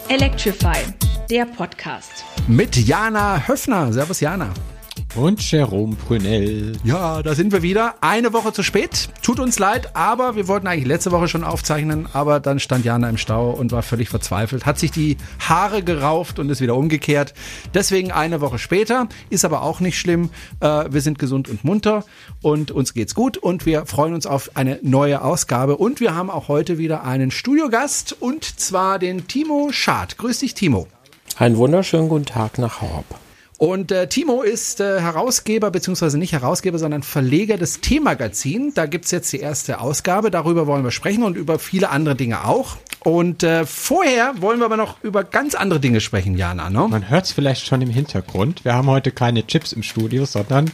Electrify, der Podcast. Mit Jana Höffner. Servus Jana. Und Jerome Prünell. Ja, da sind wir wieder. Eine Woche zu spät. Tut uns leid, aber wir wollten eigentlich letzte Woche schon aufzeichnen, aber dann stand Jana im Stau und war völlig verzweifelt, hat sich die Haare gerauft und ist wieder umgekehrt. Deswegen eine Woche später, ist aber auch nicht schlimm. Wir sind gesund und munter und uns geht's gut und wir freuen uns auf eine neue Ausgabe. Und wir haben auch heute wieder einen Studiogast und zwar den Timo Schad. Grüß dich, Timo. Einen wunderschönen guten Tag nach Horb. Und Timo ist Herausgeber, beziehungsweise nicht Herausgeber, sondern Verleger des T-Magazin. Da gibt's jetzt die erste Ausgabe, darüber wollen wir sprechen und über viele andere Dinge auch. Und vorher wollen wir aber noch über ganz andere Dinge sprechen, Jana, ne? Man hört es vielleicht schon im Hintergrund. Wir haben heute keine Chips im Studio, sondern...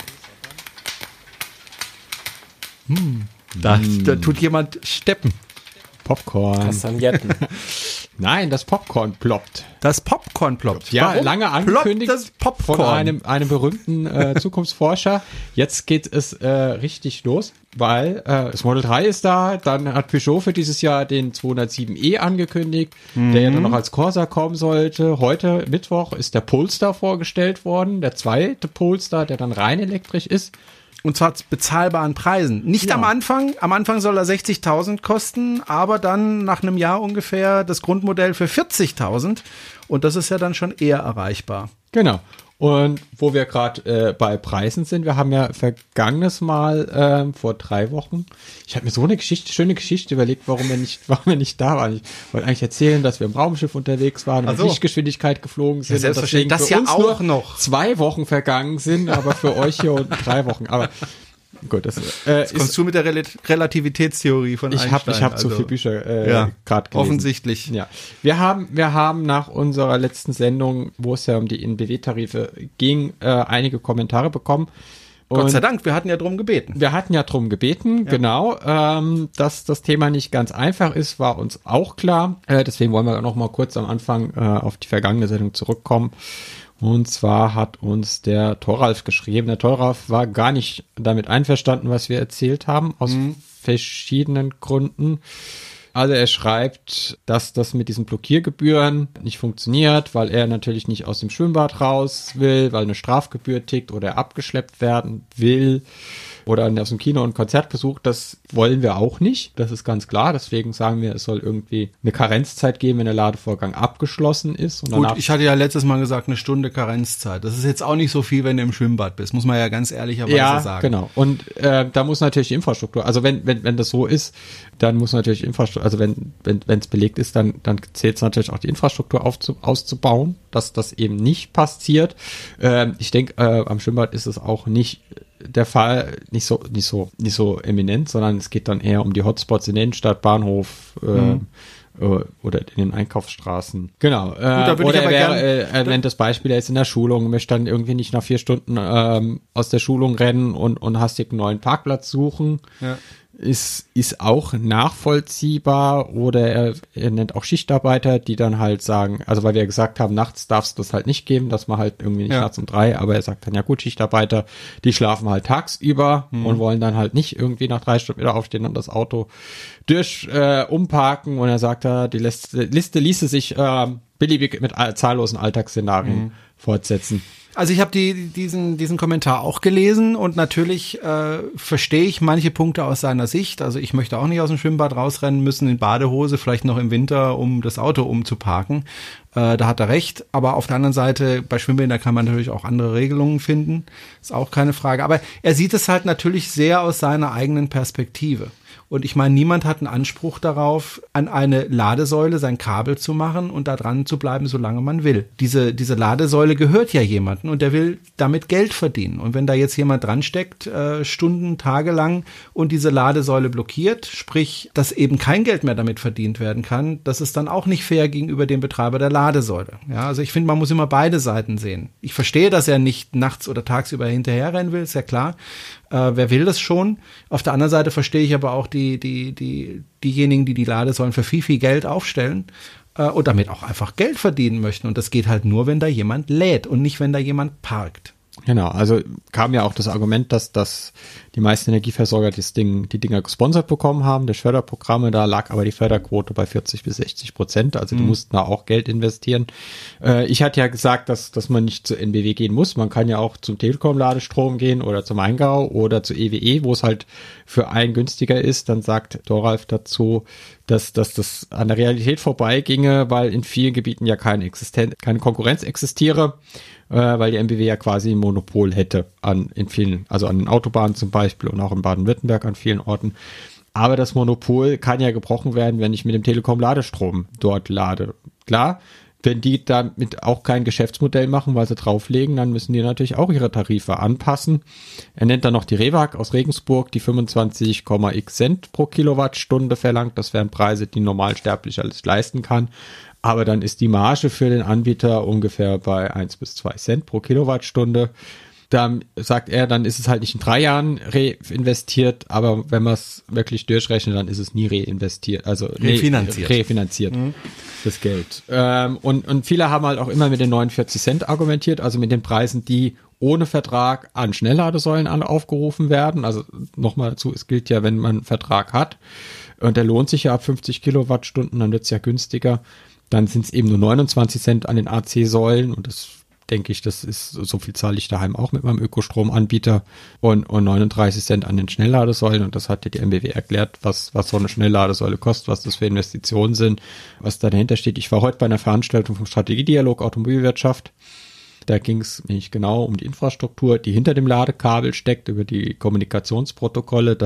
Da tut jemand steppen. Popcorn. Kastagnetten. Nein, das Popcorn ploppt. Das Popcorn ploppt. Ja, Warum lange angekündigt ploppt das Popcorn? von einem berühmten Zukunftsforscher. Jetzt geht es richtig los, weil das Model 3 ist da. Dann hat Peugeot für dieses Jahr den 207e angekündigt, der ja dann noch als Corsa kommen sollte. Heute, Mittwoch, ist der Polestar vorgestellt worden. Der zweite Polestar, der dann rein elektrisch ist. Und zwar zu bezahlbaren Preisen. Nicht Ja. am Anfang. Am Anfang soll er 60.000 kosten, aber dann nach einem Jahr ungefähr das Grundmodell für 40.000. Und das ist ja dann schon eher erreichbar. Genau. Und wo wir gerade bei Preisen sind, wir haben ja vergangenes Mal vor 3 Wochen, ich habe mir so eine schöne Geschichte überlegt, warum wir nicht da waren. Ich wollte eigentlich erzählen, dass wir im Raumschiff unterwegs waren und mit Lichtgeschwindigkeit geflogen sind. Ja, selbstverständlich. Und Das deswegen ja für uns auch noch. 2 Wochen vergangen sind, aber für euch hier unten 3 Wochen. Aber gut, das Kommst du mit der Relativitätstheorie von Einstein? Ich habe zu viele Bücher gerade gelesen. Offensichtlich. Ja, wir haben nach unserer letzten Sendung, wo es ja um die NBW-Tarife ging, einige Kommentare bekommen. Gott sei Dank, wir hatten ja drum gebeten. Wir hatten ja drum gebeten, genau. Dass das Thema nicht ganz einfach ist, war uns auch klar. Deswegen wollen wir noch mal kurz am Anfang auf die vergangene Sendung zurückkommen. Und zwar hat uns der Thoralf geschrieben. Der Thoralf war gar nicht damit einverstanden, was wir erzählt haben, aus verschiedenen Gründen. Also er schreibt, dass das mit diesen Blockiergebühren nicht funktioniert, weil er natürlich nicht aus dem Schwimmbad raus will, weil eine Strafgebühr tickt oder er abgeschleppt werden will oder aus dem Kino- und Konzertbesuch. Das wollen wir auch nicht, das ist ganz klar. Deswegen sagen wir, es soll irgendwie eine Karenzzeit geben, wenn der Ladevorgang abgeschlossen ist. Und Gut, ich hatte ja letztes Mal gesagt, 1 Stunde Karenzzeit. Das ist jetzt auch nicht so viel, wenn du im Schwimmbad bist, muss man ja ganz ehrlicherweise sagen. Ja, genau. Und da muss natürlich die Infrastruktur, also wenn das so ist, dann muss natürlich Infrastruktur, also wenn es belegt ist, dann zählt es natürlich auch die Infrastruktur auszubauen, dass das eben nicht passiert. Ich denke, am Schwimmbad ist es auch nicht der Fall, nicht so eminent, sondern es geht dann eher um die Hotspots in der Innenstadt, Bahnhof, oder in den Einkaufsstraßen. Genau. da würde oder ich aber er nennt das Beispiel, er ist in der Schulung, möchte dann irgendwie nicht nach 4 Stunden aus der Schulung rennen und hastig einen neuen Parkplatz suchen. Ja. Ist auch nachvollziehbar. Oder er nennt auch Schichtarbeiter, die dann halt sagen, also weil wir ja gesagt haben, nachts darf es das halt nicht geben, dass man halt irgendwie nicht nachts um 3, aber er sagt dann, ja gut, Schichtarbeiter, die schlafen halt tagsüber und wollen dann halt nicht irgendwie nach 3 Stunden wieder aufstehen und das Auto umparken. Und er sagt da, die Liste ließe sich beliebig mit zahllosen Alltagsszenarien fortsetzen. Also ich habe diesen Kommentar auch gelesen und natürlich verstehe ich manche Punkte aus seiner Sicht. Also ich möchte auch nicht aus dem Schwimmbad rausrennen müssen in Badehose, vielleicht noch im Winter, um das Auto umzuparken. Da hat er recht. Aber auf der anderen Seite, bei Schwimmbädern kann man natürlich auch andere Regelungen finden. Ist auch keine Frage. Aber er sieht es halt natürlich sehr aus seiner eigenen Perspektive. Und ich meine, niemand hat einen Anspruch darauf, an eine Ladesäule sein Kabel zu machen und da dran zu bleiben, solange man will. Diese Ladesäule gehört ja jemandem und der will damit Geld verdienen. Und wenn da jetzt jemand dran steckt, Stunden, Tage lang und diese Ladesäule blockiert, sprich, dass eben kein Geld mehr damit verdient werden kann, das ist dann auch nicht fair gegenüber dem Betreiber der Ladesäule. Ja, also ich finde, man muss immer beide Seiten sehen. Ich verstehe, dass er nicht nachts oder tagsüber hinterherrennen will, ist ja klar. Wer will das schon? Auf der anderen Seite verstehe ich aber auch diejenigen, die Ladesäulen für viel Geld aufstellen und damit auch einfach Geld verdienen möchten. Und das geht halt nur, wenn da jemand lädt und nicht, wenn da jemand parkt. Genau, also kam ja auch das Argument, dass die meisten Energieversorger die Dinger gesponsert bekommen haben, durch Förderprogramme. Da lag aber die Förderquote bei 40-60%. Also die mussten da auch Geld investieren. Ich hatte ja gesagt, dass man nicht zu NBW gehen muss. Man kann ja auch zum Telekom-Ladestrom gehen oder zum Maingau oder zu EWE, wo es halt für einen günstiger ist. Dann sagt Thoralf dazu, dass das an der Realität vorbeiginge, weil in vielen Gebieten ja keine Konkurrenz existiere, weil die NBW ja quasi ein Monopol hätte in vielen, also an den Autobahnen zum Beispiel und auch in Baden-Württemberg an vielen Orten. Aber das Monopol kann ja gebrochen werden, wenn ich mit dem Telekom-Ladestrom dort lade. Klar, wenn die damit auch kein Geschäftsmodell machen, weil sie drauflegen, dann müssen die natürlich auch ihre Tarife anpassen. Er nennt dann noch die REWAG aus Regensburg, die 25,x Cent pro Kilowattstunde verlangt. Das wären Preise, die ein Normalsterblicher alles leisten kann. Aber dann ist die Marge für den Anbieter ungefähr bei 1 bis 2 Cent pro Kilowattstunde. Dann sagt er, dann ist es halt nicht in 3 Jahren reinvestiert, aber wenn man es wirklich durchrechnet, dann ist es nie reinvestiert, also refinanziert das Geld. Und viele haben halt auch immer mit den 49 Cent argumentiert, also mit den Preisen, die ohne Vertrag an Schnellladesäulen aufgerufen werden. Also nochmal dazu, es gilt ja, wenn man einen Vertrag hat und der lohnt sich ja ab 50 Kilowattstunden, dann wird es ja günstiger. Dann sind es eben nur 29 Cent an den AC-Säulen und das denke ich, das ist, so viel zahle ich daheim auch mit meinem Ökostromanbieter und 39 Cent an den Schnellladesäulen und das hat dir die NBW erklärt, was so eine Schnellladesäule kostet, was das für Investitionen sind, was da dahinter steht. Ich war heute bei einer Veranstaltung vom Strategiedialog Automobilwirtschaft. Da ging es nämlich genau um die Infrastruktur, die hinter dem Ladekabel steckt, über die Kommunikationsprotokolle.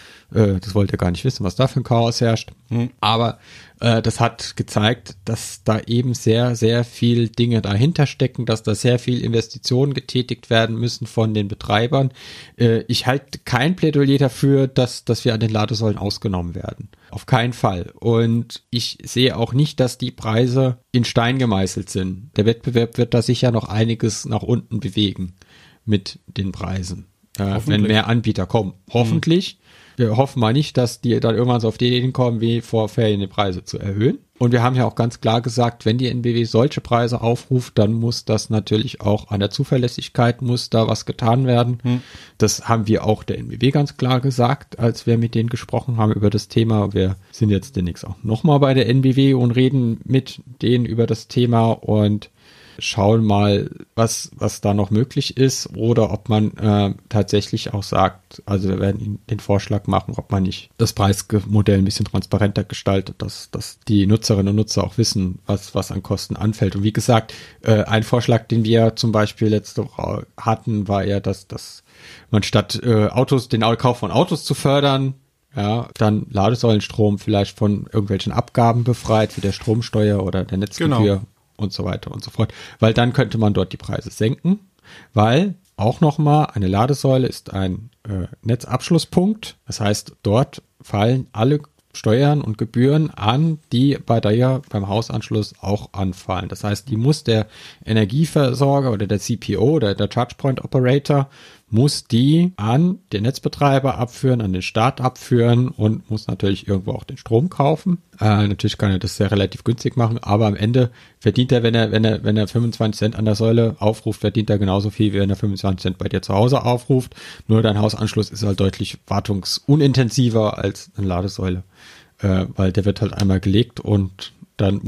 Das wollt ihr gar nicht wissen, was da für ein Chaos herrscht. Aber das hat gezeigt, dass da eben sehr, sehr viel Dinge dahinter stecken, dass da sehr viel Investitionen getätigt werden müssen von den Betreibern. Ich halte kein Plädoyer dafür, dass wir an den Ladesäulen ausgenommen werden. Auf keinen Fall. Und ich sehe auch nicht, dass die Preise in Stein gemeißelt sind. Der Wettbewerb wird da sicher noch einiges nach unten bewegen mit den Preisen, wenn mehr Anbieter kommen. Hoffentlich. Wir hoffen mal nicht, dass die dann irgendwann so auf die Idee kommen, wie vor Ferien die Preise zu erhöhen. Und wir haben ja auch ganz klar gesagt, wenn die NBW solche Preise aufruft, dann muss das natürlich auch an der Zuverlässigkeit, muss da was getan werden. Das haben wir auch der NBW ganz klar gesagt, als wir mit denen gesprochen haben über das Thema. Wir sind jetzt demnächst auch nochmal bei der NBW und reden mit denen über das Thema und schauen mal, was da noch möglich ist oder ob man tatsächlich auch sagt, also wir werden Ihnen den Vorschlag machen, ob man nicht das Preismodell ein bisschen transparenter gestaltet, dass die Nutzerinnen und Nutzer auch wissen, was an Kosten anfällt. Und wie gesagt, ein Vorschlag, den wir zum Beispiel letzte Woche hatten, war ja, dass man statt den Kauf von Autos zu fördern, ja, dann Ladesäulenstrom vielleicht von irgendwelchen Abgaben befreit, wie der Stromsteuer oder der Netzgebühr. Genau. Und so weiter und so fort, weil dann könnte man dort die Preise senken, weil auch nochmal eine Ladesäule ist ein Netzabschlusspunkt, das heißt, dort fallen alle Steuern und Gebühren an, die beim Hausanschluss auch anfallen. Das heißt, die muss der Energieversorger oder der CPO oder der Charge Point Operator muss die an den Netzbetreiber abführen, an den Staat abführen und muss natürlich irgendwo auch den Strom kaufen. Natürlich kann er das sehr relativ günstig machen, aber am Ende verdient er, wenn er 25 Cent an der Säule aufruft, verdient er genauso viel, wie wenn er 25 Cent bei dir zu Hause aufruft. Nur dein Hausanschluss ist halt deutlich wartungsunintensiver als eine Ladesäule, weil der wird halt einmal gelegt und dann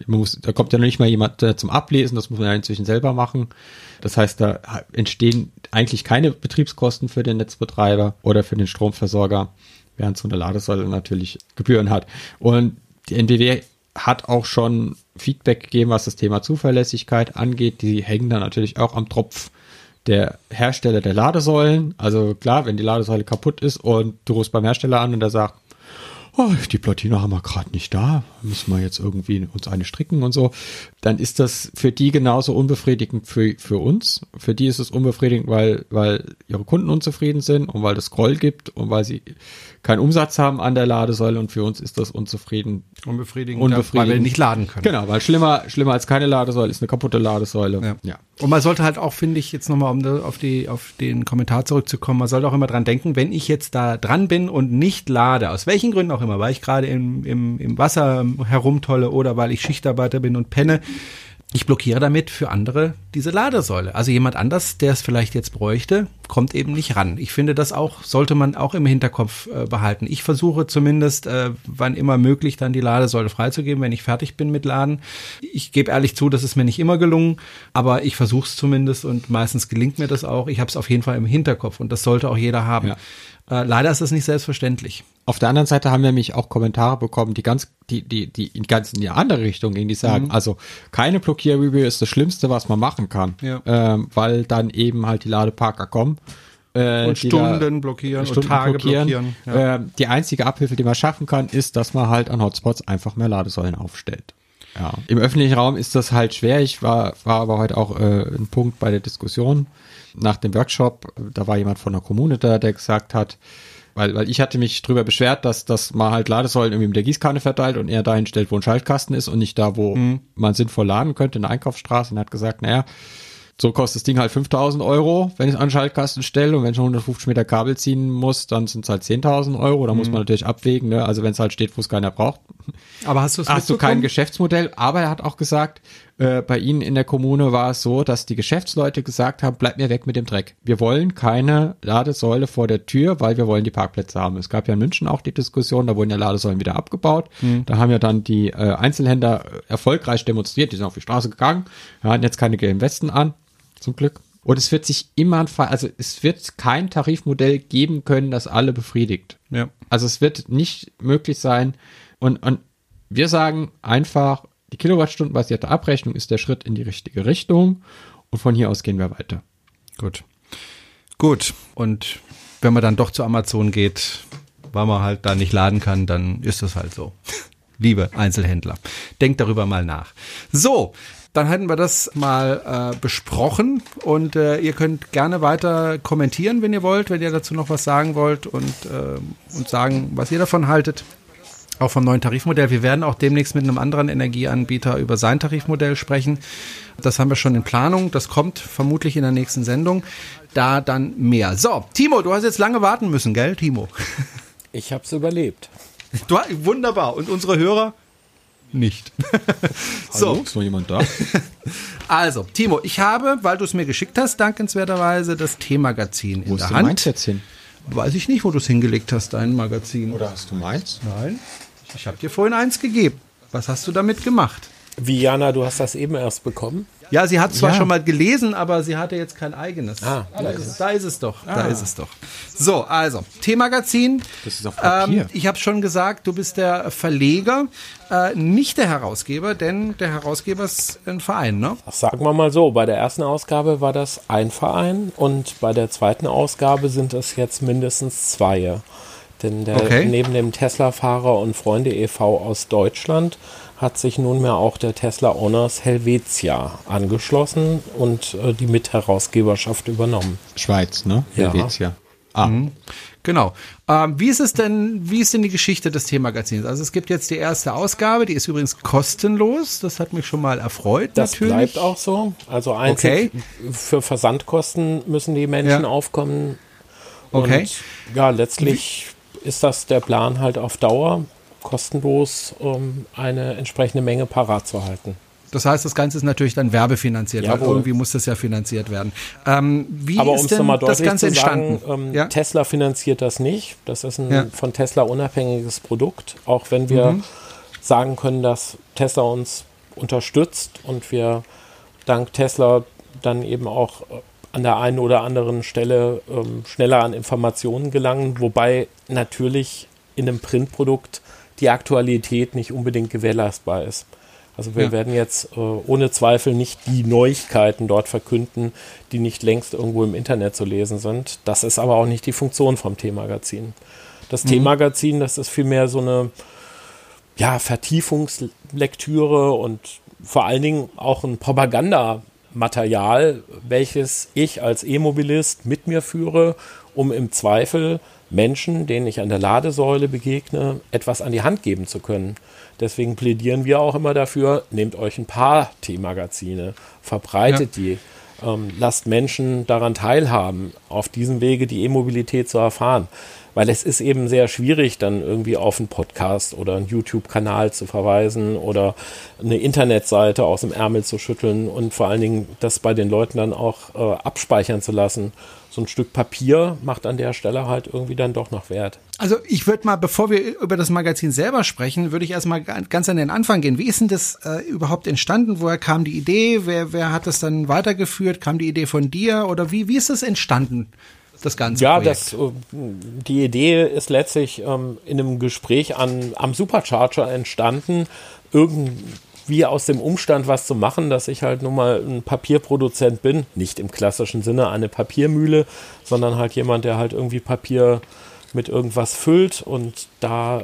da kommt ja noch nicht mal jemand zum Ablesen, das muss man ja inzwischen selber machen. Das heißt, da entstehen eigentlich keine Betriebskosten für den Netzbetreiber oder für den Stromversorger, während so eine Ladesäule natürlich Gebühren hat. Und die NBW hat auch schon Feedback gegeben, was das Thema Zuverlässigkeit angeht. Die hängen dann natürlich auch am Tropf der Hersteller der Ladesäulen. Also klar, wenn die Ladesäule kaputt ist und du rufst beim Hersteller an und der sagt, die Platine haben wir gerade nicht da, müssen wir jetzt irgendwie uns eine stricken und so, dann ist das für die genauso unbefriedigend für uns. Für die ist es unbefriedigend, weil ihre Kunden unzufrieden sind und weil es Groll gibt und weil sie keinen Umsatz haben an der Ladesäule und für uns ist das unbefriedigend, weil wir nicht laden können. Genau, weil schlimmer als keine Ladesäule ist eine kaputte Ladesäule. Ja. Und man sollte halt auch, finde ich, jetzt nochmal, um auf den Kommentar zurückzukommen, man sollte auch immer dran denken, wenn ich jetzt da dran bin und nicht lade, aus welchen Gründen auch immer, weil ich gerade im Wasser herumtolle oder weil ich Schichtarbeiter bin und penne, ich blockiere damit für andere diese Ladesäule. Also jemand anders, der es vielleicht jetzt bräuchte, kommt eben nicht ran. Ich finde, das auch sollte man auch im Hinterkopf behalten. Ich versuche zumindest, wann immer möglich, dann die Ladesäule freizugeben, wenn ich fertig bin mit Laden. Ich gebe ehrlich zu, das ist mir nicht immer gelungen, aber ich versuche es zumindest und meistens gelingt mir das auch. Ich habe es auf jeden Fall im Hinterkopf und das sollte auch jeder haben. Ja. Leider ist das nicht selbstverständlich. Auf der anderen Seite haben wir nämlich auch Kommentare bekommen, die ganz in die andere Richtung gehen, die sagen, also keine Blockierreview ist das Schlimmste, was man machen kann, weil dann eben halt die Ladeparker kommen. Und Stunden blockieren und Tage blockieren. Ja. Die einzige Abhilfe, die man schaffen kann, ist, dass man halt an Hotspots einfach mehr Ladesäulen aufstellt. Ja. Im öffentlichen Raum ist das halt schwer. Ich war aber heute auch ein Punkt bei der Diskussion nach dem Workshop. Da war jemand von der Kommune da, der gesagt hat, weil ich hatte mich drüber beschwert, dass man halt Ladesäulen irgendwie mit der Gießkanne verteilt und er dahin stellt, wo ein Schaltkasten ist und nicht da, wo man sinnvoll laden könnte, in der Einkaufsstraße. Und er hat gesagt, naja, so kostet das Ding halt 5.000 Euro, wenn ich es an den Schaltkasten stelle, und wenn ich 150 Meter Kabel ziehen muss, dann sind es halt 10.000 Euro. Da muss man natürlich abwägen, ne? Also wenn es halt steht, wo es keiner braucht. Aber hast du kein Geschäftsmodell. Aber er hat auch gesagt, bei Ihnen in der Kommune war es so, dass die Geschäftsleute gesagt haben, bleibt mir weg mit dem Dreck. Wir wollen keine Ladesäule vor der Tür, weil wir wollen die Parkplätze haben. Es gab ja in München auch die Diskussion, da wurden ja Ladesäulen wieder abgebaut. Da haben ja dann die Einzelhändler erfolgreich demonstriert, die sind auf die Straße gegangen, hatten jetzt keine gelben Westen an. Zum Glück. Und es wird sich immer, es wird kein Tarifmodell geben können, das alle befriedigt. Ja. Also es wird nicht möglich sein. Und wir sagen einfach, die Kilowattstundenbasierte Abrechnung ist der Schritt in die richtige Richtung. Und von hier aus gehen wir weiter. Gut. Und wenn man dann doch zu Amazon geht, weil man halt da nicht laden kann, dann ist das halt so. Liebe Einzelhändler, denkt darüber mal nach. So. Dann hätten wir das mal besprochen und ihr könnt gerne weiter kommentieren, wenn ihr wollt, wenn ihr dazu noch was sagen wollt und sagen, was ihr davon haltet. Auch vom neuen Tarifmodell. Wir werden auch demnächst mit einem anderen Energieanbieter über sein Tarifmodell sprechen. Das haben wir schon in Planung. Das kommt vermutlich in der nächsten Sendung. Da dann mehr. So, Timo, du hast jetzt lange warten müssen, gell, Timo? Ich habe es überlebt. Wunderbar. Und unsere Hörer? Nicht. So. Hallo, ist noch jemand da? Also, Timo, ich habe, weil du es mir geschickt hast, dankenswerterweise das T-Magazin in der Hand. Wo ist meins jetzt hin? Weiß ich nicht, wo du es hingelegt hast, dein Magazin. Oder hast du meins? Nein, ich habe dir vorhin eins gegeben. Was hast du damit gemacht? Wie, Jana, du hast das eben erst bekommen? Ja, sie hat zwar schon mal gelesen, aber sie hatte jetzt kein eigenes. Da ist es doch. So, also, T-Magazin. Das ist auf Papier. Ich habe schon gesagt, du bist der Verleger, nicht der Herausgeber, denn der Herausgeber ist ein Verein, ne? Sagen wir mal so, bei der ersten Ausgabe war das ein Verein und bei der zweiten Ausgabe sind es jetzt mindestens zwei. Denn neben dem Tesla-Fahrer und Freunde e.V. aus Deutschland hat sich nunmehr auch der Tesla Owners Helvetia angeschlossen und die Mitherausgeberschaft übernommen. Schweiz, ne? Ja. Helvetia. Genau. Wie ist denn die Geschichte des T-Magazins? Also es gibt jetzt die erste Ausgabe, die ist übrigens kostenlos. Das hat mich schon mal erfreut. Das natürlich. Bleibt auch so. Also einzig für Versandkosten müssen die Menschen aufkommen. Okay. Und ja, letztlich ist das der Plan halt auf Dauer, kostenlos, um eine entsprechende Menge parat zu halten. Das heißt, das Ganze ist natürlich dann werbefinanziert, weil irgendwie muss das ja finanziert werden. Wie Aber ist denn das Ganze entstanden? Tesla finanziert das nicht. Das ist ein von Tesla unabhängiges Produkt. Auch wenn wir sagen können, dass Tesla uns unterstützt und wir dank Tesla dann eben auch an der einen oder anderen Stelle schneller an Informationen gelangen, wobei natürlich in einem Printprodukt die Aktualität nicht unbedingt gewährleistbar ist. Also wir werden jetzt ohne Zweifel nicht die Neuigkeiten dort verkünden, die nicht längst irgendwo im Internet zu lesen sind. Das ist aber auch nicht die Funktion vom T-Magazin. Das T-Magazin, das ist vielmehr so eine Vertiefungslektüre und vor allen Dingen auch ein Propagandamaterial, welches ich als E-Mobilist mit mir führe, um im Zweifel Menschen, denen ich an der Ladesäule begegne, etwas an die Hand geben zu können. Deswegen plädieren wir auch immer dafür, nehmt euch ein paar T-Magazine, verbreitet die, lasst Menschen daran teilhaben, auf diesem Wege die E-Mobilität zu erfahren. weil es ist eben sehr schwierig, dann irgendwie auf einen Podcast oder einen YouTube-Kanal zu verweisen oder eine Internetseite aus dem Ärmel zu schütteln und vor allen Dingen das bei den Leuten dann auch abspeichern zu lassen. So ein Stück Papier macht an der Stelle halt irgendwie dann doch noch Wert. Also ich würde mal, bevor wir über das Magazin selber sprechen, würde ich erstmal ganz an den Anfang gehen. Wie ist denn das überhaupt entstanden? Woher kam die Idee? Wer hat das dann weitergeführt? Kam die Idee von dir? Oder wie ist das entstanden, das ganze Projekt? Die Idee ist letztlich in einem Gespräch am Supercharger entstanden, irgendwie aus dem Umstand was zu machen, dass ich halt nun mal ein Papierproduzent bin, nicht im klassischen Sinne eine Papiermühle, sondern halt jemand, der halt irgendwie Papier mit irgendwas füllt, und da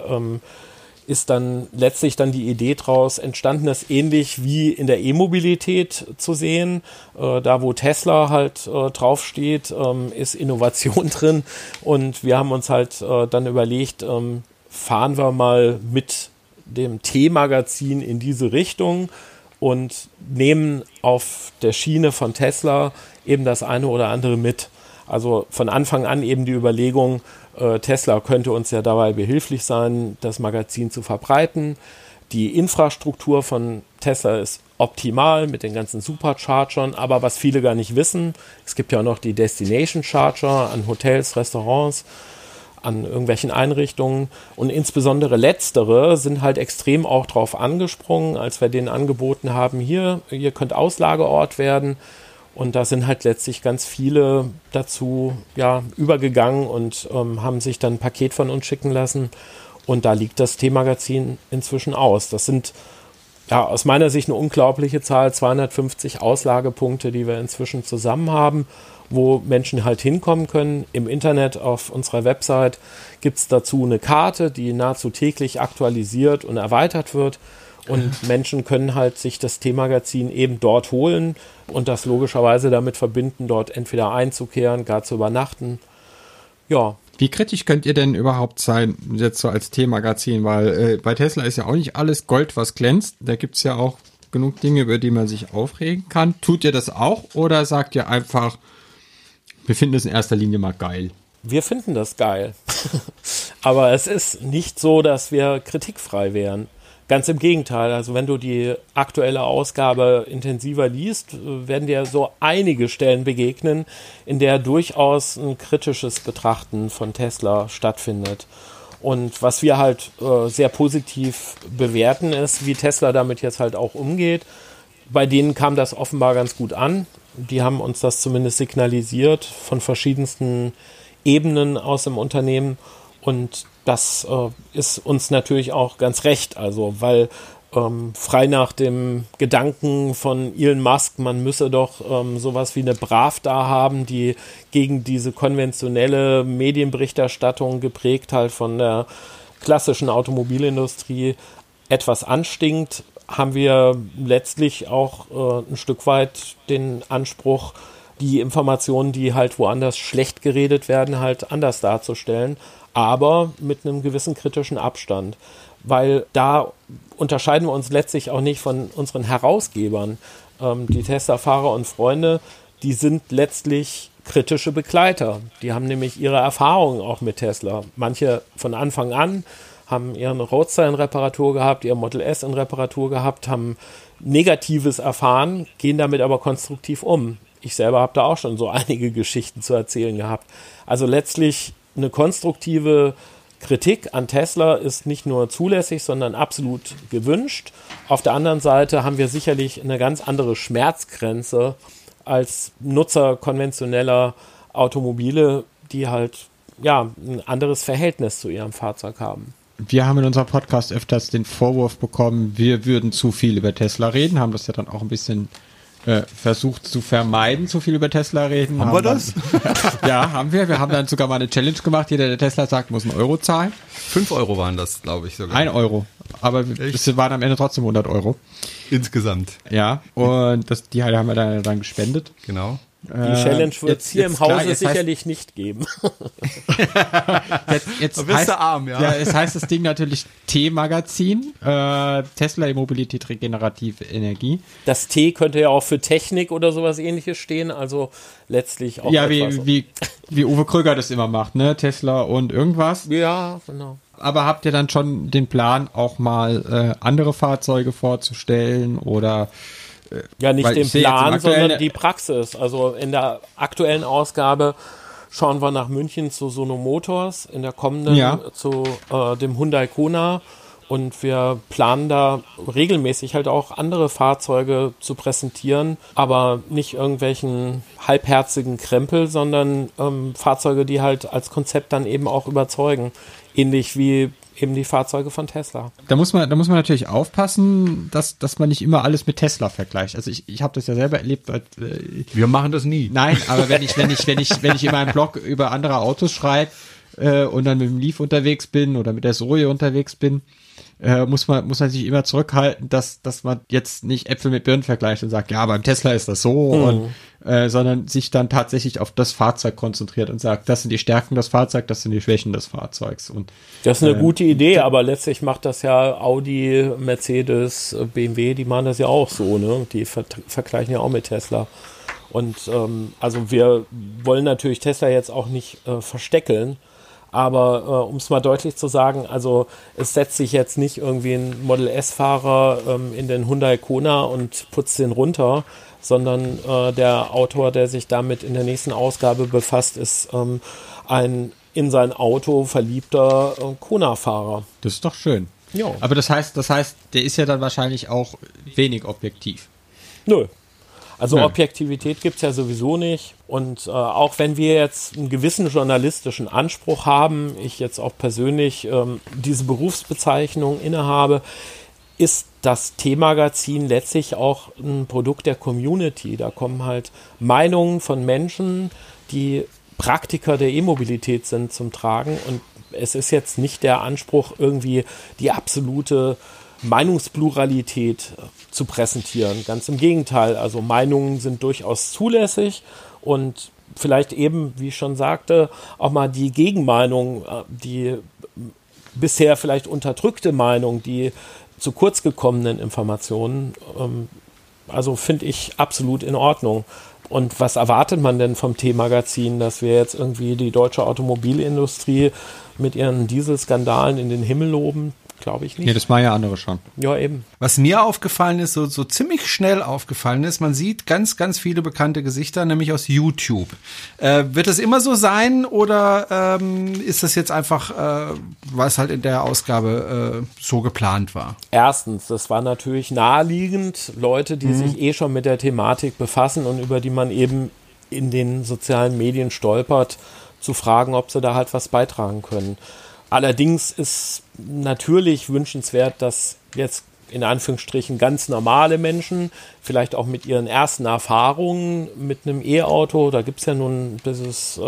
ist dann letztlich dann die Idee draus entstanden, das ähnlich wie in der E-Mobilität zu sehen. Da, wo Tesla halt draufsteht, ist Innovation drin, und wir haben uns halt dann überlegt, fahren wir mal mit dem T-Magazin in diese Richtung und nehmen auf der Schiene von Tesla eben das eine oder andere mit. Also von Anfang an eben die Überlegung, Tesla könnte uns ja dabei behilflich sein, das Magazin zu verbreiten. Die Infrastruktur von Tesla ist optimal mit den ganzen Superchargern, aber was viele gar nicht wissen, es gibt ja auch noch die Destination Charger an Hotels, Restaurants, an irgendwelchen Einrichtungen, und insbesondere letztere sind halt extrem auch drauf angesprungen, als wir denen angeboten haben, ihr könnt Auslageort werden, und da sind halt letztlich ganz viele dazu übergegangen und haben sich dann ein Paket von uns schicken lassen, und da liegt das T-Magazin inzwischen aus. Das sind aus meiner Sicht eine unglaubliche Zahl, 250 Auslagepunkte, die wir inzwischen zusammen haben, wo Menschen halt hinkommen können. Im Internet auf unserer Website gibt es dazu eine Karte, die nahezu täglich aktualisiert und erweitert wird. Und Menschen können halt sich das T-Magazin eben dort holen und das logischerweise damit verbinden, dort entweder einzukehren, gar zu übernachten. Ja. Wie kritisch könnt ihr denn überhaupt sein, jetzt so als T-Magazin? Weil bei Tesla ist ja auch nicht alles Gold, was glänzt. Da gibt's ja auch genug Dinge, über die man sich aufregen kann. Tut ihr das auch, oder sagt ihr einfach, wir finden es in erster Linie mal geil? Wir finden das geil. Aber es ist nicht so, dass wir kritikfrei wären. Ganz im Gegenteil. Also wenn du die aktuelle Ausgabe intensiver liest, werden dir so einige Stellen begegnen, in der durchaus ein kritisches Betrachten von Tesla stattfindet. Und was wir halt sehr positiv bewerten, ist, wie Tesla damit jetzt halt auch umgeht. Bei denen kam das offenbar ganz gut an. Die haben uns das zumindest signalisiert von verschiedensten Ebenen aus dem Unternehmen, und das ist uns natürlich auch ganz recht, also weil frei nach dem Gedanken von Elon Musk, man müsse doch sowas wie eine Pravda haben, die gegen diese konventionelle Medienberichterstattung geprägt halt von der klassischen Automobilindustrie etwas anstinkt, haben wir letztlich auch ein Stück weit den Anspruch, die Informationen, die halt woanders schlecht geredet werden, halt anders darzustellen, aber mit einem gewissen kritischen Abstand. Weil da unterscheiden wir uns letztlich auch nicht von unseren Herausgebern. Die Tesla-Fahrer und Freunde, die sind letztlich kritische Begleiter. Die haben nämlich ihre Erfahrungen auch mit Tesla. Manche von Anfang an haben ihren Roadster in Reparatur gehabt, ihr Model S in Reparatur gehabt, haben Negatives erfahren, gehen damit aber konstruktiv um. Ich selber habe da auch schon so einige Geschichten zu erzählen gehabt. Also letztlich eine konstruktive Kritik an Tesla ist nicht nur zulässig, sondern absolut gewünscht. Auf der anderen Seite haben wir sicherlich eine ganz andere Schmerzgrenze als Nutzer konventioneller Automobile, die halt ein anderes Verhältnis zu ihrem Fahrzeug haben. Wir haben in unserem Podcast öfters den Vorwurf bekommen, wir würden zu viel über Tesla reden, haben das ja dann auch ein bisschen versucht zu vermeiden, zu viel über Tesla reden. Haben wir das? Ja, haben wir. Wir haben dann sogar mal eine Challenge gemacht. Jeder, der Tesla sagt, muss 1 Euro zahlen. 5 Euro waren das, glaube ich sogar. 1 Euro. Aber es waren am Ende trotzdem 100 Euro. Insgesamt. Ja, und die haben wir dann gespendet. Genau. Die Challenge wird es hier im Hause sicherlich nicht geben. Jetzt bist du arm, ja. Es heißt das Ding natürlich T-Magazin, Tesla E-Mobilität regenerative Energie. Das T könnte ja auch für Technik oder sowas Ähnliches stehen, also letztlich auch wie Uwe Kröger das immer macht, ne? Tesla und irgendwas. Ja, genau. Aber habt ihr dann schon den Plan, auch mal andere Fahrzeuge vorzustellen oder ja, nicht den Plan, sondern die Praxis. Also in der aktuellen Ausgabe schauen wir nach München zu Sono Motors, in der kommenden zu dem Hyundai Kona, und wir planen da regelmäßig halt auch andere Fahrzeuge zu präsentieren, aber nicht irgendwelchen halbherzigen Krempel, sondern Fahrzeuge, die halt als Konzept dann eben auch überzeugen. Ähnlich wie eben die Fahrzeuge von Tesla. Da muss man natürlich aufpassen, dass man nicht immer alles mit Tesla vergleicht. Also ich habe das ja selber erlebt. Wir machen das nie. Nein, aber wenn ich in meinem Blog über andere Autos schreibe und dann mit dem Leaf unterwegs bin oder mit der Zoe unterwegs bin, muss man sich immer zurückhalten, dass man jetzt nicht Äpfel mit Birnen vergleicht und sagt, ja, beim Tesla ist das so, und sondern sich dann tatsächlich auf das Fahrzeug konzentriert und sagt, das sind die Stärken des Fahrzeugs, das sind die Schwächen des Fahrzeugs. Und das ist eine gute Idee, aber letztlich macht das ja Audi, Mercedes, BMW, die machen das ja auch so, ne? Die vergleichen ja auch mit Tesla. Und also wir wollen natürlich Tesla jetzt auch nicht versteckeln. Aber um es mal deutlich zu sagen, also es setzt sich jetzt nicht irgendwie ein Model S-Fahrer in den Hyundai Kona und putzt den runter, sondern der Autor, der sich damit in der nächsten Ausgabe befasst, ist ein in sein Auto verliebter Kona-Fahrer. Das ist doch schön. Ja. Aber das heißt, der ist ja dann wahrscheinlich auch wenig objektiv. Nö. Also Objektivität gibt es ja sowieso nicht, und auch wenn wir jetzt einen gewissen journalistischen Anspruch haben, ich jetzt auch persönlich diese Berufsbezeichnung innehabe, ist das T-Magazin letztlich auch ein Produkt der Community. Da kommen halt Meinungen von Menschen, die Praktiker der E-Mobilität sind, zum Tragen, und es ist jetzt nicht der Anspruch, irgendwie die absolute Meinungspluralität zu präsentieren. Ganz im Gegenteil, also Meinungen sind durchaus zulässig, und vielleicht eben, wie ich schon sagte, auch mal die Gegenmeinung, die bisher vielleicht unterdrückte Meinung, die zu kurz gekommenen Informationen, also finde ich absolut in Ordnung. Und was erwartet man denn vom T-Magazin, dass wir jetzt irgendwie die deutsche Automobilindustrie mit ihren Dieselskandalen in den Himmel loben? Glaube ich nicht. Nee, das machen ja andere schon. Ja, eben. Was mir aufgefallen ist, so ziemlich schnell aufgefallen ist, man sieht ganz, ganz viele bekannte Gesichter, nämlich aus YouTube. Wird das immer so sein, oder ist das jetzt einfach, weil es halt in der Ausgabe so geplant war? Erstens, das war natürlich naheliegend, Leute, die sich schon mit der Thematik befassen und über die man eben in den sozialen Medien stolpert, zu fragen, ob sie da halt was beitragen können. Allerdings ist natürlich wünschenswert, dass jetzt in Anführungsstrichen ganz normale Menschen, vielleicht auch mit ihren ersten Erfahrungen mit einem E-Auto, da gibt es ja nun dieses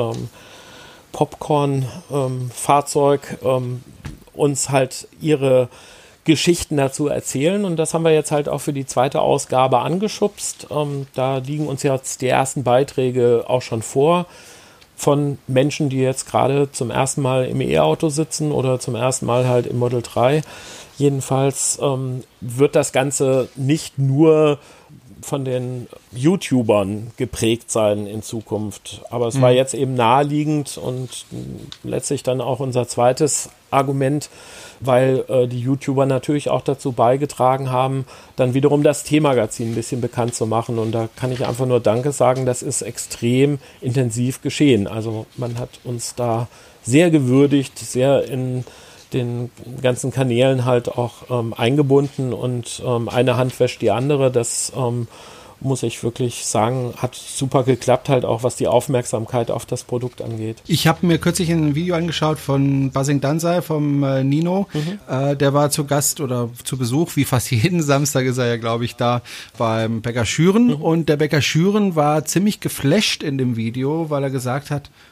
Popcorn-Fahrzeug, uns halt ihre Geschichten dazu erzählen, und das haben wir jetzt halt auch für die zweite Ausgabe angeschubst. Da liegen uns jetzt die ersten Beiträge auch schon vor, von Menschen, die jetzt gerade zum ersten Mal im E-Auto sitzen oder zum ersten Mal halt im Model 3. Jedenfalls wird das Ganze nicht nur von den YouTubern geprägt sein in Zukunft. Aber es war jetzt eben naheliegend und letztlich dann auch unser zweites Argument, weil die YouTuber natürlich auch dazu beigetragen haben, dann wiederum das T-Magazin ein bisschen bekannt zu machen. Und da kann ich einfach nur Danke sagen, das ist extrem intensiv geschehen. Also man hat uns da sehr gewürdigt, sehr in den ganzen Kanälen halt auch eingebunden, und eine Hand wäscht die andere. Das muss ich wirklich sagen, hat super geklappt, halt auch was die Aufmerksamkeit auf das Produkt angeht. Ich habe mir kürzlich ein Video angeschaut von Buzzing Danzai, vom Nino. Der war zu Gast oder zu Besuch, wie fast jeden Samstag ist er ja, glaube ich, da beim Bäcker Schüren. Und der Bäcker Schüren war ziemlich geflasht in dem Video, weil er gesagt hat,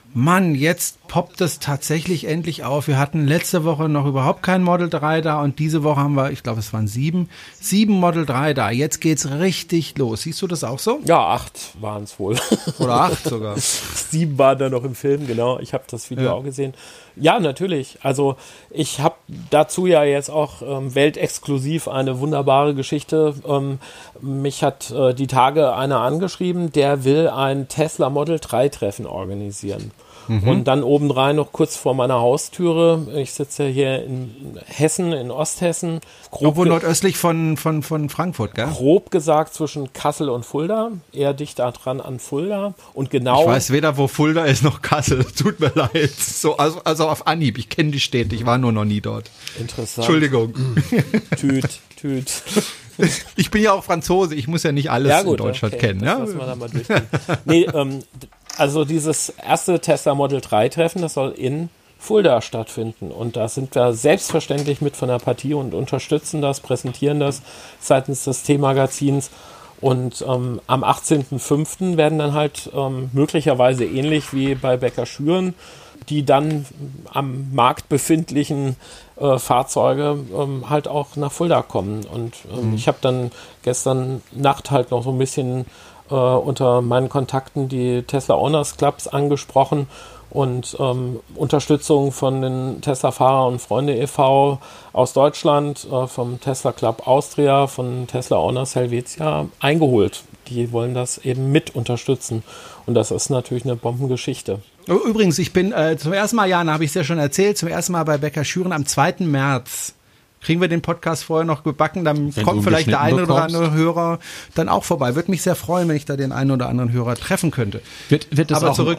Mann, jetzt poppt es tatsächlich endlich auf. Wir hatten letzte Woche noch überhaupt kein Model 3 da und diese Woche haben wir, ich glaube, es waren 7 Model 3 da. Jetzt geht's richtig los. Siehst du das auch so? Ja, 8 waren es wohl. Oder 8 sogar. 7 waren da noch im Film, genau. Ich habe das Video auch gesehen. Ja, natürlich. Also ich habe dazu ja jetzt auch weltexklusiv eine wunderbare Geschichte. Mich hat die Tage einer angeschrieben, der will ein Tesla Model 3 Treffen organisieren. Und dann obendrein noch kurz vor meiner Haustüre. Ich sitze hier in Hessen, in Osthessen. Irgendwo nordöstlich von Frankfurt, gell? Grob gesagt zwischen Kassel und Fulda. Eher dichter dran an Fulda. Und genau. Ich weiß weder, wo Fulda ist, noch Kassel. Tut mir leid. So, also auf Anhieb. Ich kenne die Städte. Ich war nur noch nie dort. Interessant. Entschuldigung. Tüt. Ich bin ja auch Franzose. Ich muss ja nicht alles in Deutschland kennen. Das lassen wir da mal durchgehen. Nee, also dieses erste Tesla Model 3 Treffen, das soll in Fulda stattfinden. Und da sind wir selbstverständlich mit von der Partie und unterstützen das, präsentieren das seitens des T-Magazins. Und am 18.05. werden dann halt möglicherweise ähnlich wie bei Becker Schüren die dann am Markt befindlichen Fahrzeuge halt auch nach Fulda kommen. Und ich habe dann gestern Nacht halt noch so ein bisschen unter meinen Kontakten die Tesla Owners Clubs angesprochen und Unterstützung von den Tesla Fahrer und Freunde e.V. aus Deutschland, vom Tesla Club Austria, von Tesla Owners Helvetia eingeholt. Die wollen das eben mit unterstützen. Und das ist natürlich eine Bombengeschichte. Übrigens, ich bin zum ersten Mal, Jana, habe ich es ja schon erzählt, zum ersten Mal bei Becker Schüren am 2. März. Kriegen wir den Podcast vorher noch gebacken, dann kommt vielleicht der eine oder andere Hörer dann auch vorbei. Würde mich sehr freuen, wenn ich da den einen oder anderen Hörer treffen könnte. Wird das aber auch zurück.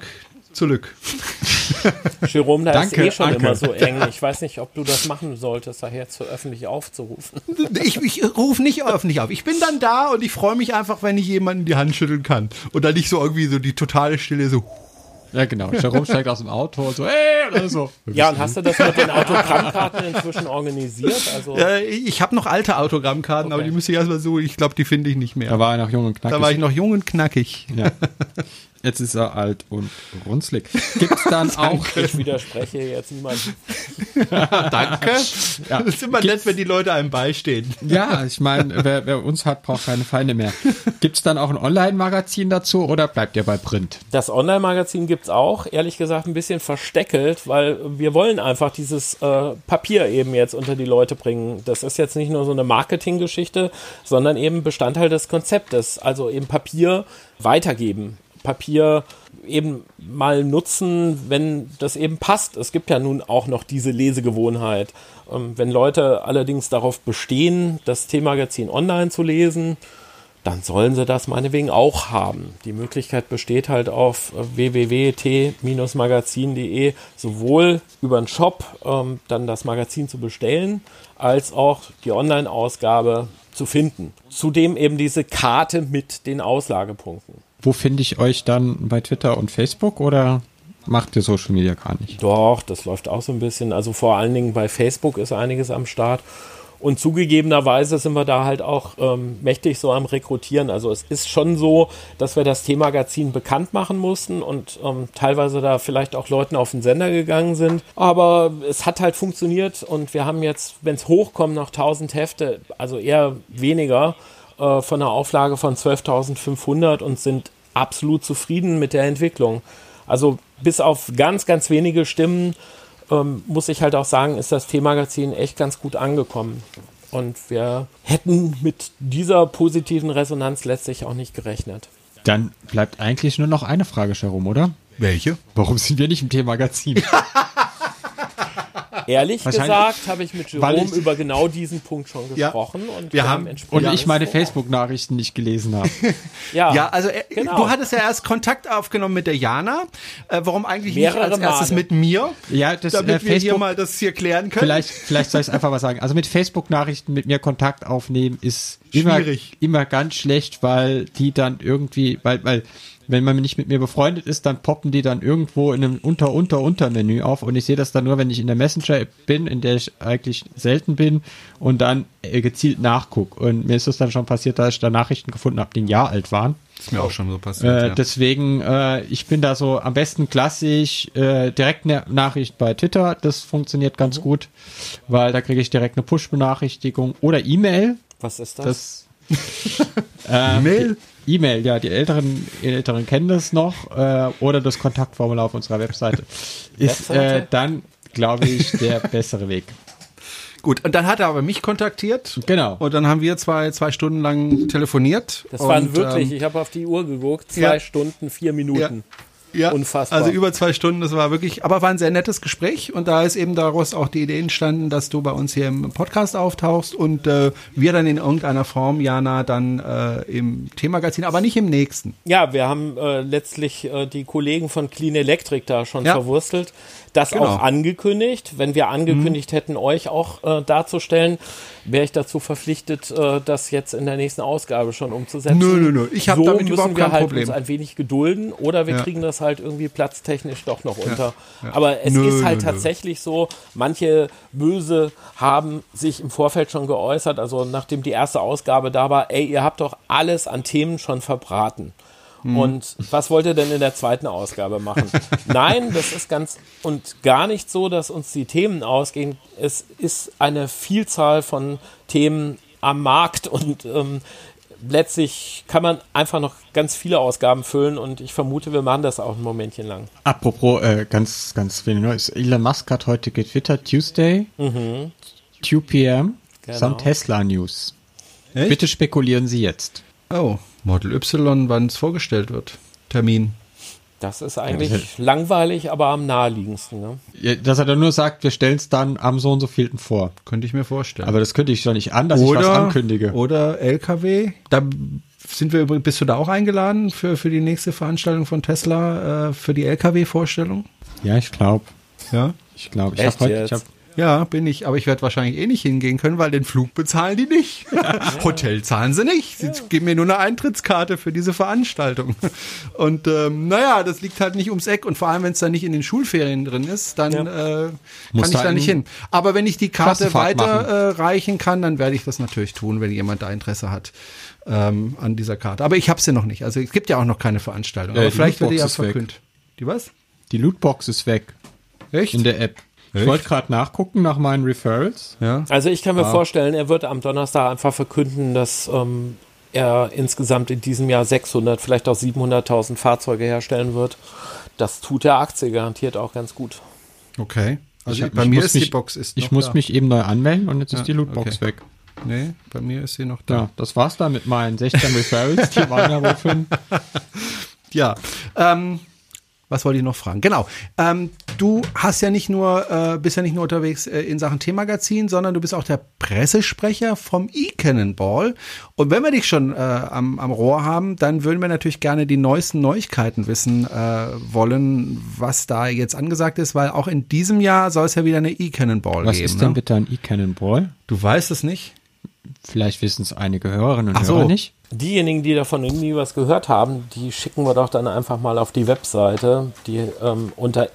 Jerome, da Danke, ist schon Anke. immer so eng. Ich weiß nicht, ob du das machen solltest, daher zu öffentlich aufzurufen. Ich rufe nicht öffentlich auf. Ich bin dann da und ich freue mich einfach, wenn ich jemanden die Hand schütteln kann. Und dann nicht so irgendwie so die totale Stille so. Ja, genau. Jerome steigt aus dem Auto und so, hey, oder so. Ja, und hast du das mit den Autogrammkarten inzwischen organisiert? Also Ich habe noch alte Autogrammkarten, aber die müsste ich erstmal so, ich glaube, die finde ich nicht mehr. Da war er noch jung und knackig. Da war ich noch jung und knackig. Ja. Jetzt ist er alt und runzlig. Gibt's dann auch... ich widerspreche jetzt niemandem. Danke. Ja. Das ist immer nett, wenn die Leute einem beistehen. Ja, ich meine, wer uns hat, braucht keine Feinde mehr. Gibt's dann auch ein Online-Magazin dazu oder bleibt ihr bei Print? Das Online-Magazin gibt's auch, ehrlich gesagt ein bisschen versteckelt, weil wir wollen einfach dieses Papier eben jetzt unter die Leute bringen. Das ist jetzt nicht nur so eine Marketinggeschichte, sondern eben Bestandteil des Konzeptes. Also eben Papier weitergeben. Papier eben mal nutzen, wenn das eben passt. Es gibt ja nun auch noch diese Lesegewohnheit. Wenn Leute allerdings darauf bestehen, das T-Magazin online zu lesen, dann sollen sie das meinetwegen auch haben. Die Möglichkeit besteht halt auf www.t-magazin.de sowohl über den Shop dann das Magazin zu bestellen, als auch die Online-Ausgabe zu finden. Zudem eben diese Karte mit den Auslagepunkten. Wo finde ich euch dann bei Twitter und Facebook oder macht ihr Social Media gar nicht? Doch, das läuft auch so ein bisschen. Also vor allen Dingen bei Facebook ist einiges am Start. Und zugegebenerweise sind wir da halt auch mächtig so am Rekrutieren. Also es ist schon so, dass wir das T-Magazin bekannt machen mussten und teilweise da vielleicht auch Leuten auf den Sender gegangen sind. Aber es hat halt funktioniert und wir haben jetzt, wenn es hochkommt, noch 1000 Hefte, also eher weniger, von einer Auflage von 12.500 und sind absolut zufrieden mit der Entwicklung. Also bis auf ganz, ganz wenige Stimmen muss ich halt auch sagen, ist das T-Magazin echt ganz gut angekommen. Und wir hätten mit dieser positiven Resonanz letztlich auch nicht gerechnet. Dann bleibt eigentlich nur noch eine Frage, Jerome, oder? Welche? Warum sind wir nicht im T-Magazin? Ehrlich gesagt habe ich mit Jerome über genau diesen Punkt schon gesprochen. Und wir haben und ich meine Facebook-Nachrichten nicht gelesen habe. Ja, also genau. Du hattest ja erst Kontakt aufgenommen mit der Jana. Warum eigentlich Mehrere nicht als erstes Male. mit mir? Ja, das Damit wir hier Facebook, mal das hier klären können. vielleicht soll ich es einfach mal sagen. Also mit Facebook-Nachrichten mit mir Kontakt aufnehmen ist immer Schwierig. ganz schlecht, weil die dann irgendwie, weil wenn man nicht mit mir befreundet ist, dann poppen die dann irgendwo in einem Untermenü auf und ich sehe das dann nur, wenn ich in der Messenger-App bin, in der ich eigentlich selten bin und dann gezielt nachgucke. Und mir ist es dann schon passiert, dass ich da Nachrichten gefunden habe, die ein Jahr alt waren. Ist mir auch schon so passiert, ja. Deswegen, ich bin da so am besten klassisch direkt eine Nachricht bei Twitter, das funktioniert ganz gut, weil da kriege ich direkt eine Push-Benachrichtigung oder E-Mail. Was ist das? E-Mail? E-Mail, ja, die Älteren kennen das noch, oder das Kontaktformular auf unserer Webseite. Ist dann, glaube ich, der bessere Weg. Gut, und dann hat er aber mich kontaktiert. Genau. Und dann haben wir zwei Stunden lang telefoniert. Das waren wirklich, ich habe auf die Uhr geguckt, 2 Stunden, 4 Minuten. Ja, unfassbar. Also über 2 Stunden, das war wirklich, aber war ein sehr nettes Gespräch und da ist eben daraus auch die Idee entstanden, dass du bei uns hier im Podcast auftauchst und wir dann in irgendeiner Form, Jana, dann im T-Magazin, aber nicht im nächsten. Ja, wir haben letztlich die Kollegen von Clean Electric da schon verwurstelt, das auch angekündigt. Wenn wir angekündigt hätten, euch auch darzustellen, wäre ich dazu verpflichtet, das jetzt in der nächsten Ausgabe schon umzusetzen. Nö. Ich habe damit überhaupt kein Problem. Uns ein wenig gedulden oder wir kriegen das halt irgendwie platztechnisch doch noch unter. Ja. Aber es ist halt tatsächlich so, manche Böse haben sich im Vorfeld schon geäußert, also nachdem die erste Ausgabe da war, ihr habt doch alles an Themen schon verbraten. Und was wollt ihr denn in der zweiten Ausgabe machen? Nein, das ist ganz und gar nicht so, dass uns die Themen ausgehen. Es ist eine Vielzahl von Themen am Markt und letztlich kann man einfach noch ganz viele Ausgaben füllen und ich vermute, wir machen das auch ein Momentchen lang. Apropos, ganz wenig Neues. Elon Musk hat heute getwittert, Tuesday, 2 p.m., some Tesla News. Echt? Bitte spekulieren Sie jetzt. Oh, Model Y, wann es vorgestellt wird. Termin. Das ist eigentlich langweilig, aber am naheliegendsten. Ne? Ja, dass er dann nur sagt, wir stellen es dann am so und so vielten vor. Könnte ich mir vorstellen. Aber das könnte ich doch nicht an, dass ich was ankündige. Oder LKW. Bist du da auch eingeladen für die nächste Veranstaltung von Tesla, für die LKW-Vorstellung? Ja, ich glaube. Ja? Ich glaube. Ja, bin ich, aber ich werde wahrscheinlich nicht hingehen können, weil den Flug bezahlen die nicht. Hotel zahlen sie nicht. Sie geben mir nur eine Eintrittskarte für diese Veranstaltung. Und das liegt halt nicht ums Eck. Und vor allem, wenn es dann nicht in den Schulferien drin ist, dann kann ich da nicht hin. Aber wenn ich die Karte weiterreichen kann, dann werde ich das natürlich tun, wenn jemand da Interesse hat an dieser Karte. Aber ich habe sie noch nicht. Also es gibt ja auch noch keine Veranstaltung. Aber vielleicht wird die ja verkündet. Die was? Die Lootbox ist weg. Echt? In der App. Ich wollte gerade nachgucken nach meinen Referrals. Ja. Also ich kann mir vorstellen, er wird am Donnerstag einfach verkünden, dass er insgesamt in diesem Jahr 600, vielleicht auch 700.000 Fahrzeuge herstellen wird. Das tut der Aktie garantiert auch ganz gut. Okay. Also bei mir ist die Box noch Ich muss mich eben neu anmelden und jetzt ist die Lootbox weg. Nee, bei mir ist sie noch da. Ja, das war's dann mit meinen 16 Referrals. Die waren ja wohl 5. Ja, was wollte ich noch fragen? Genau. Du hast ja nicht nur, bist ja nicht nur unterwegs in Sachen T-Magazin, sondern du bist auch der Pressesprecher vom eCannonball. Und wenn wir dich schon am Rohr haben, dann würden wir natürlich gerne die neuesten Neuigkeiten wissen wollen, was da jetzt angesagt ist, weil auch in diesem Jahr soll es ja wieder eine eCannonball geben. Was ist denn bitte ein eCannonball? Du weißt es nicht? Vielleicht wissen es einige Hörerinnen und Hörer nicht. Diejenigen, die davon nie was gehört haben, die schicken wir doch dann einfach mal auf die Webseite, die unter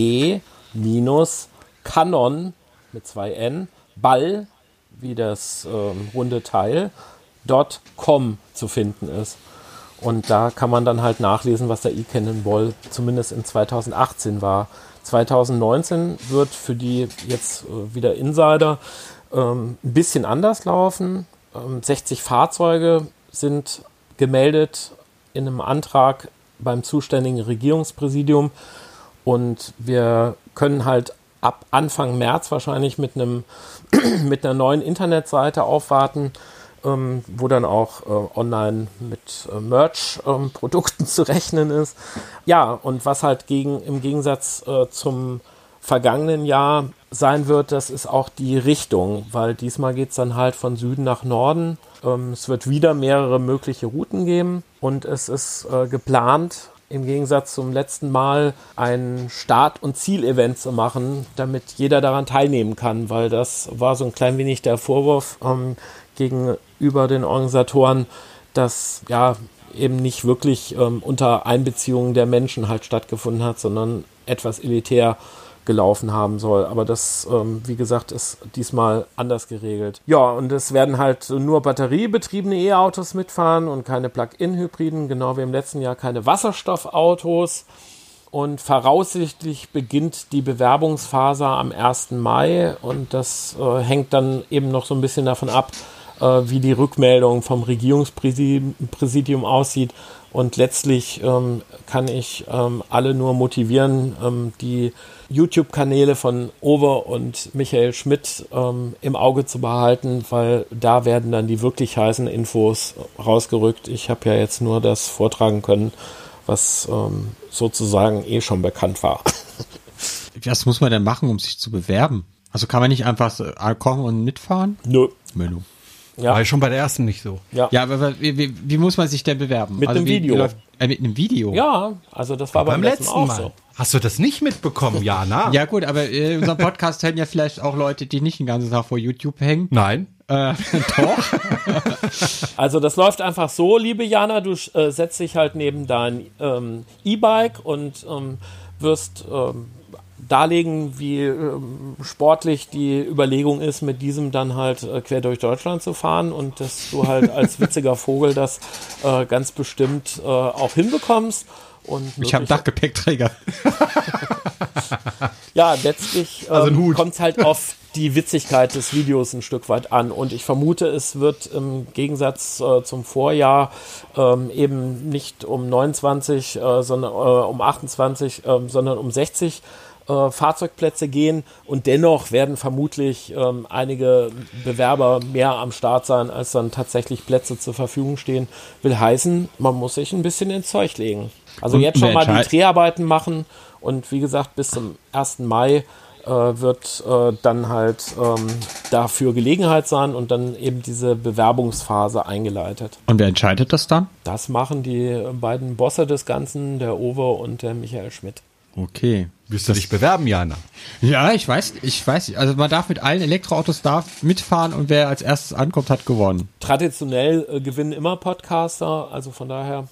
e-canon mit 2 N, Ball, wie das runde Teil, .com zu finden ist. Und da kann man dann halt nachlesen, was der eCannonball zumindest in 2018 war. 2019 wird für die jetzt wieder Insider ein bisschen anders laufen. 60 Fahrzeuge sind gemeldet in einem Antrag beim zuständigen Regierungspräsidium und wir können halt ab Anfang März wahrscheinlich mit einer neuen Internetseite aufwarten, wo dann auch online mit Merch-Produkten zu rechnen ist. Ja, und was halt im Gegensatz zum vergangenen Jahr sein wird, das ist auch die Richtung, weil diesmal geht es dann halt von Süden nach Norden. Es wird wieder mehrere mögliche Routen geben und es ist geplant, im Gegensatz zum letzten Mal ein Start- und Zielevent zu machen, damit jeder daran teilnehmen kann, weil das war so ein klein wenig der Vorwurf gegenüber den Organisatoren, dass eben nicht wirklich unter Einbeziehung der Menschen halt stattgefunden hat, sondern etwas elitär gelaufen haben soll. Aber das, wie gesagt, ist diesmal anders geregelt. Ja, und es werden halt nur batteriebetriebene E-Autos mitfahren und keine Plug-in-Hybriden, genau wie im letzten Jahr keine Wasserstoffautos. Und voraussichtlich beginnt die Bewerbungsphase am 1. Mai und das hängt dann eben noch so ein bisschen davon ab, wie die Rückmeldung vom Regierungspräsidium aussieht. Und letztlich kann ich alle nur motivieren, die YouTube-Kanäle von Owe und Michael Schmidt im Auge zu behalten, weil da werden dann die wirklich heißen Infos rausgerückt. Ich habe ja jetzt nur das vortragen können, was sozusagen schon bekannt war. Was muss man denn machen, um sich zu bewerben? Also kann man nicht einfach kommen und mitfahren? Nö. Menü. Ja. War schon bei der ersten nicht so. Ja, aber wie muss man sich denn bewerben? Mit einem Video. Mit einem Video? Ja, also das war beim letzten auch Mal so. Hast du das nicht mitbekommen, Jana? Ja gut, aber in unserem Podcast hören ja vielleicht auch Leute, die nicht den ganzen Tag vor YouTube hängen. Nein. Doch. Also das läuft einfach so, liebe Jana, du setzt dich halt neben dein E-Bike und wirst darlegen, wie sportlich die Überlegung ist, mit diesem dann halt quer durch Deutschland zu fahren und dass du halt als witziger Vogel das ganz bestimmt auch hinbekommst. Und ich habe Dachgepäckträger. Ja, letztlich kommt es halt auf die Witzigkeit des Videos ein Stück weit an. Und ich vermute, es wird im Gegensatz zum Vorjahr eben nicht um 29, sondern um 28, sondern um 60 Fahrzeugplätze gehen. Und dennoch werden vermutlich einige Bewerber mehr am Start sein, als dann tatsächlich Plätze zur Verfügung stehen. Will heißen, man muss sich ein bisschen ins Zeug legen. Also jetzt schon mal die Dreharbeiten machen und wie gesagt, bis zum 1. Mai wird dann halt dafür Gelegenheit sein und dann eben diese Bewerbungsphase eingeleitet. Und wer entscheidet das dann? Das machen die beiden Bosse des Ganzen, der Owe und der Michael Schmidt. Okay. Wirst du dich bewerben, Jana? Ja, ich weiß. Also man darf mit allen Elektroautos mitfahren und wer als erstes ankommt, hat gewonnen. Traditionell gewinnen immer Podcaster, also von daher.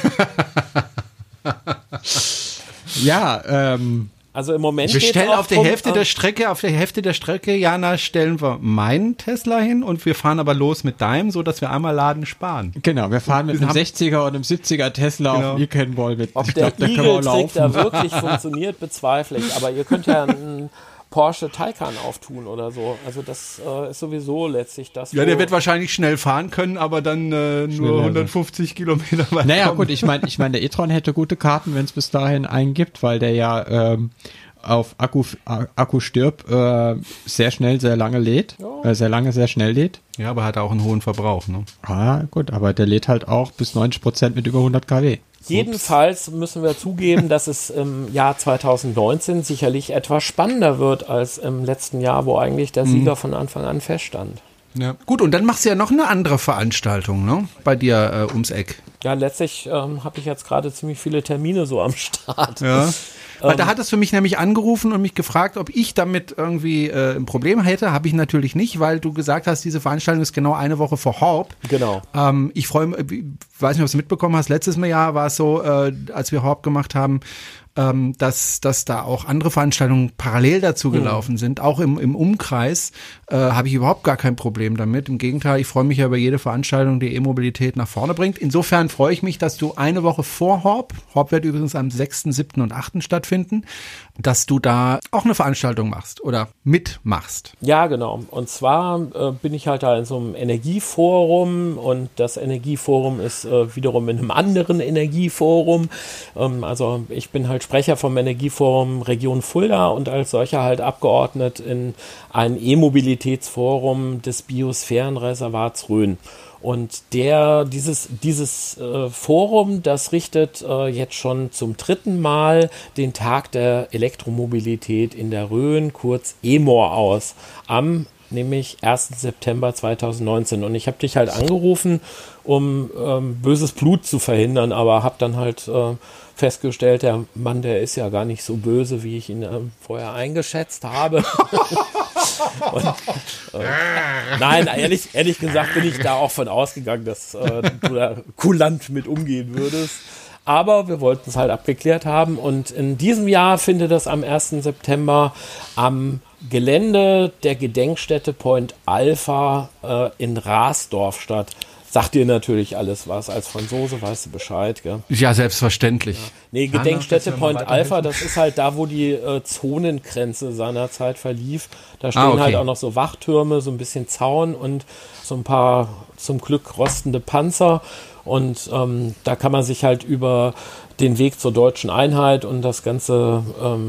Ja, also im Moment wir stellen auf der Hälfte der Strecke, Jana, stellen wir meinen Tesla hin und wir fahren aber los mit deinem, so dass wir einmal Laden sparen. Genau, wir fahren mit einem 60er und einem 70er Tesla auf dem E-Cannonball mit. Ob der Eagle-Trick da wirklich funktioniert, bezweifle ich. Aber ihr könnt ja einen Porsche Taycan auftun oder so. Also das ist sowieso letztlich das. Ja, der wird wahrscheinlich schnell fahren können, aber dann nur 150 Kilometer weit. Naja, gut, ich meine, der e-tron hätte gute Karten, wenn es bis dahin einen gibt, weil der ja auf Akku stirbt, sehr schnell, sehr lange lädt. Ja. Sehr schnell lädt. Ja, aber hat auch einen hohen Verbrauch, ne? Ah, gut, aber der lädt halt auch bis 90% mit über 100 kW. Jedenfalls müssen wir zugeben, dass es im Jahr 2019 sicherlich etwas spannender wird als im letzten Jahr, wo eigentlich der Sieger von Anfang an feststand. Ja. Gut, und dann machst du ja noch eine andere Veranstaltung, ne? Bei dir ums Eck. Ja, letztlich habe ich jetzt gerade ziemlich viele Termine so am Start. Ja. Weil da hat es für mich nämlich angerufen und mich gefragt, ob ich damit irgendwie ein Problem hätte. Habe ich natürlich nicht, weil du gesagt hast, diese Veranstaltung ist genau eine Woche vor Horb. Genau. Ich freue mich, weiß nicht, ob du es mitbekommen hast, letztes Jahr war es so, als wir Horb gemacht haben, dass da auch andere Veranstaltungen parallel dazu gelaufen sind, auch im Umkreis, habe ich überhaupt gar kein Problem damit. Im Gegenteil, ich freue mich ja über jede Veranstaltung, die E-Mobilität nach vorne bringt. Insofern freue ich mich, dass du eine Woche vor Horb wird übrigens am 6., 7. und 8. stattfinden, dass du da auch eine Veranstaltung machst oder mitmachst. Ja, genau. Und zwar bin ich halt da in so einem Energieforum und das Energieforum ist wiederum in einem anderen Energieforum. Also ich bin halt Sprecher vom Energieforum Region Fulda und als solcher halt abgeordnet in ein E-Mobilitätsforum des Biosphärenreservats Rhön. Und dieses Forum, das richtet jetzt schon zum 3. Mal den Tag der Elektromobilität in der Rhön, kurz EMOR, aus, am nämlich 1. September 2019. Und ich habe dich halt angerufen, um böses Blut zu verhindern, aber habe dann halt festgestellt, der Mann, der ist ja gar nicht so böse, wie ich ihn vorher eingeschätzt habe. Nein, ehrlich gesagt bin ich da auch von ausgegangen, dass du da kulant mit umgehen würdest. Aber wir wollten es halt abgeklärt haben. Und in diesem Jahr findet das am 1. September am Gelände der Gedenkstätte Point Alpha in Rasdorf statt. Sagt dir natürlich alles was. Als Franzose weißt du Bescheid, gell? Ja, selbstverständlich. Ja. Nee, Gedenkstätte Point Alpha, das ist halt da, wo die Zonengrenze seinerzeit verlief. Da stehen halt auch noch so Wachtürme, so ein bisschen Zaun und so ein paar zum Glück rostende Panzer. Und da kann man sich halt über den Weg zur deutschen Einheit und das ganze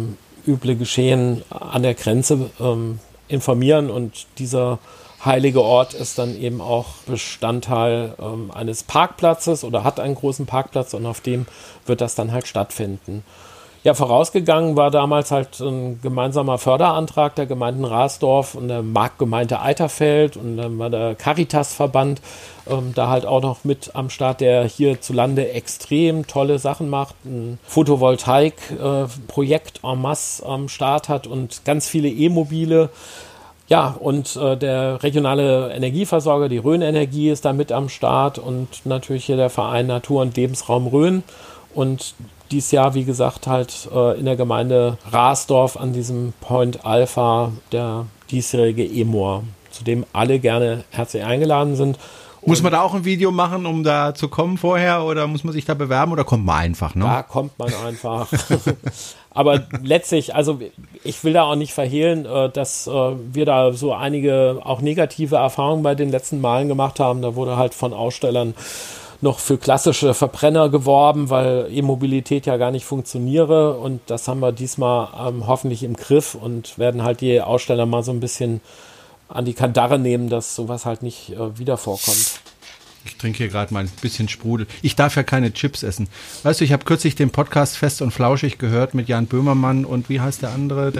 üble Geschehen an der Grenze informieren. Und dieser heilige Ort ist dann eben auch Bestandteil eines Parkplatzes oder hat einen großen Parkplatz und auf dem wird das dann halt stattfinden. Ja, vorausgegangen war damals halt ein gemeinsamer Förderantrag der Gemeinden Rasdorf und der Marktgemeinde Eiterfeld und dann war der Caritas-Verband da halt auch noch mit am Start, der hierzulande extrem tolle Sachen macht, ein Photovoltaik-Projekt en masse am Start hat und ganz viele E-Mobile. Ja, und der regionale Energieversorger, die Rhön Energie, ist da mit am Start und natürlich hier der Verein Natur- und Lebensraum Rhön. Und dieses Jahr, wie gesagt, halt in der Gemeinde Rasdorf an diesem Point Alpha der diesjährige EMOR, zu dem alle gerne herzlich eingeladen sind. Muss man da auch ein Video machen, um da zu kommen vorher oder muss man sich da bewerben oder kommt man einfach? Ne? Da kommt man einfach. Aber letztlich, also ich will da auch nicht verhehlen, dass wir da so einige auch negative Erfahrungen bei den letzten Malen gemacht haben. Da wurde halt von Ausstellern noch für klassische Verbrenner geworben, weil E-Mobilität ja gar nicht funktioniere. Und das haben wir diesmal hoffentlich im Griff und werden halt die Aussteller mal so ein bisschen an die Kandare nehmen, dass sowas halt nicht wieder vorkommt. Ich trinke hier gerade mal ein bisschen Sprudel. Ich darf ja keine Chips essen. Weißt du, ich habe kürzlich den Podcast Fest und Flauschig gehört mit Jan Böhmermann und wie heißt der andere,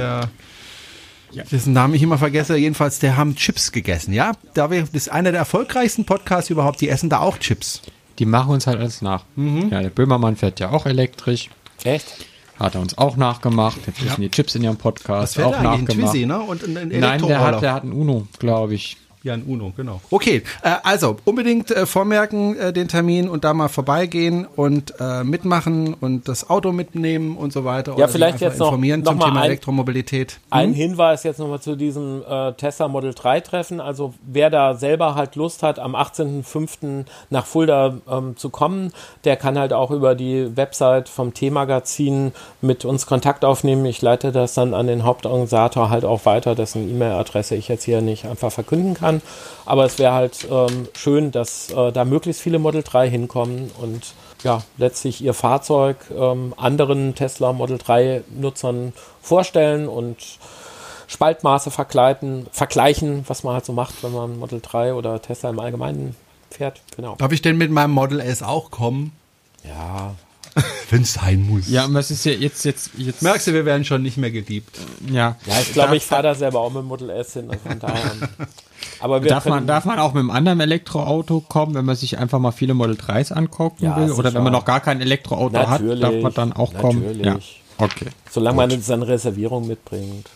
dessen Namen ich immer vergesse. Jedenfalls, der haben Chips gegessen, ja? Das ist einer der erfolgreichsten Podcasts überhaupt. Die essen da auch Chips. Die machen uns halt alles nach. Ja, der Böhmermann fährt ja auch elektrisch. Echt? Hat er uns auch nachgemacht. Jetzt wissen die Chips in ihrem Podcast auch nachgemacht. Ein Twizy, ne? Und ein Nein, der hat einen Uno, glaube ich. Ja, ein Uno, genau. Okay, also unbedingt vormerken den Termin und da mal vorbeigehen und mitmachen und das Auto mitnehmen und so weiter. Ja, vielleicht jetzt noch zum Thema Elektromobilität. Ein Hinweis jetzt nochmal zu diesem Tesla Model 3 Treffen. Also wer da selber halt Lust hat, am 18.05. nach Fulda zu kommen, der kann halt auch über die Website vom T-Magazin mit uns Kontakt aufnehmen. Ich leite das dann an den Hauptorganisator halt auch weiter, dessen E-Mail-Adresse ich jetzt hier nicht einfach verkünden kann. Aber es wäre halt schön, dass da möglichst viele Model 3 hinkommen und ja, letztlich ihr Fahrzeug anderen Tesla Model 3 Nutzern vorstellen und Spaltmaße vergleichen, was man halt so macht, wenn man Model 3 oder Tesla im Allgemeinen fährt. Genau. Darf ich denn mit meinem Model S auch kommen? Ja. Wenn es sein muss. Ja, aber es ist ja jetzt. Merkst du, wir werden schon nicht mehr geliebt. Ja. Ja, ich glaube, ich fahre da selber auch mit dem Model S hin. Also von daher. Aber darf man auch mit einem anderen Elektroauto kommen, wenn man sich einfach mal viele Model 3s angucken will? Oder wenn man noch gar kein Elektroauto hat, darf man dann auch kommen? Natürlich. Ja. Okay. Solange man seine Reservierung mitbringt.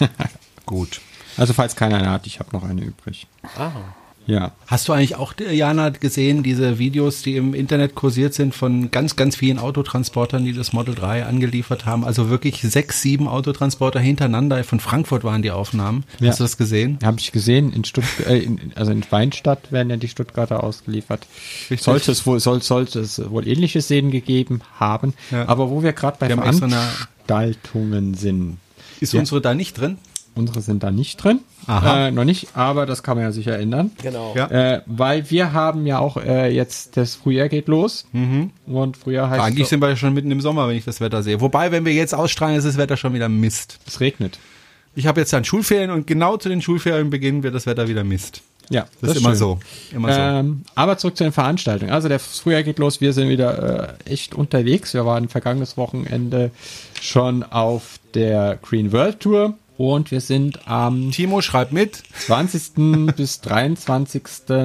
Gut. Also falls keiner eine hat, ich habe noch eine übrig. Ah. Ja. Hast du eigentlich auch, Jana, gesehen, diese Videos, die im Internet kursiert sind von ganz, ganz vielen Autotransportern, die das Model 3 angeliefert haben? Also wirklich 6, 7 Autotransporter hintereinander. Von Frankfurt waren die Aufnahmen. Ja. Hast du das gesehen? Habe ich gesehen. In also in Weinstadt werden ja die Stuttgarter ausgeliefert. Sollte es wohl ähnliche Szenen gegeben haben. Ja. Aber wo wir gerade bei Veranstaltungen sind. Ist unsere da nicht drin? Unsere sind da nicht drin. Noch nicht, aber das kann man ja sicher ändern. Genau. Ja. Weil wir haben ja auch jetzt, das Frühjahr geht los. Und Frühjahr heißt eigentlich sind wir ja schon mitten im Sommer, wenn ich das Wetter sehe. Wobei, wenn wir jetzt ausstrahlen, ist das Wetter schon wieder Mist. Es regnet. Ich habe jetzt dann Schulferien und genau zu den Schulferienbeginn wird das Wetter wieder Mist. Ja, das ist immer so. Aber zurück zu den Veranstaltungen. Also das Frühjahr geht los, wir sind wieder echt unterwegs. Wir waren vergangenes Wochenende schon auf der Green World Tour. Und wir sind am Timo, schreib mit. 20. bis 22.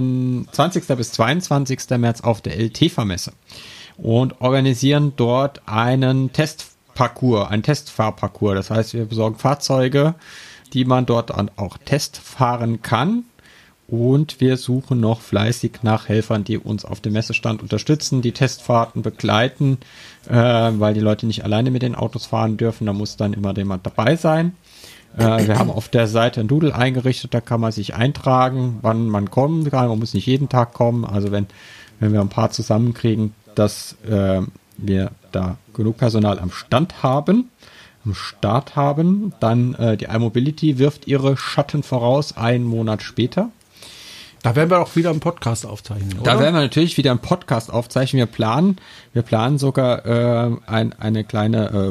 März auf der LTFA-Messe und organisieren dort einen Testfahrparcours. Das heißt, wir besorgen Fahrzeuge, die man dort auch testfahren kann. Und wir suchen noch fleißig nach Helfern, die uns auf dem Messestand unterstützen, die Testfahrten begleiten, weil die Leute nicht alleine mit den Autos fahren dürfen. Da muss dann immer jemand dabei sein. Wir haben auf der Seite ein Doodle eingerichtet, da kann man sich eintragen, wann man kommen kann. Man muss nicht jeden Tag kommen. Also wenn wir ein paar zusammenkriegen, dass wir da genug Personal am Start haben, dann die iMobility wirft ihre Schatten voraus einen Monat später. Da werden wir auch wieder einen Podcast aufzeichnen, oder? Da werden wir natürlich wieder einen Podcast aufzeichnen. Wir planen sogar eine kleine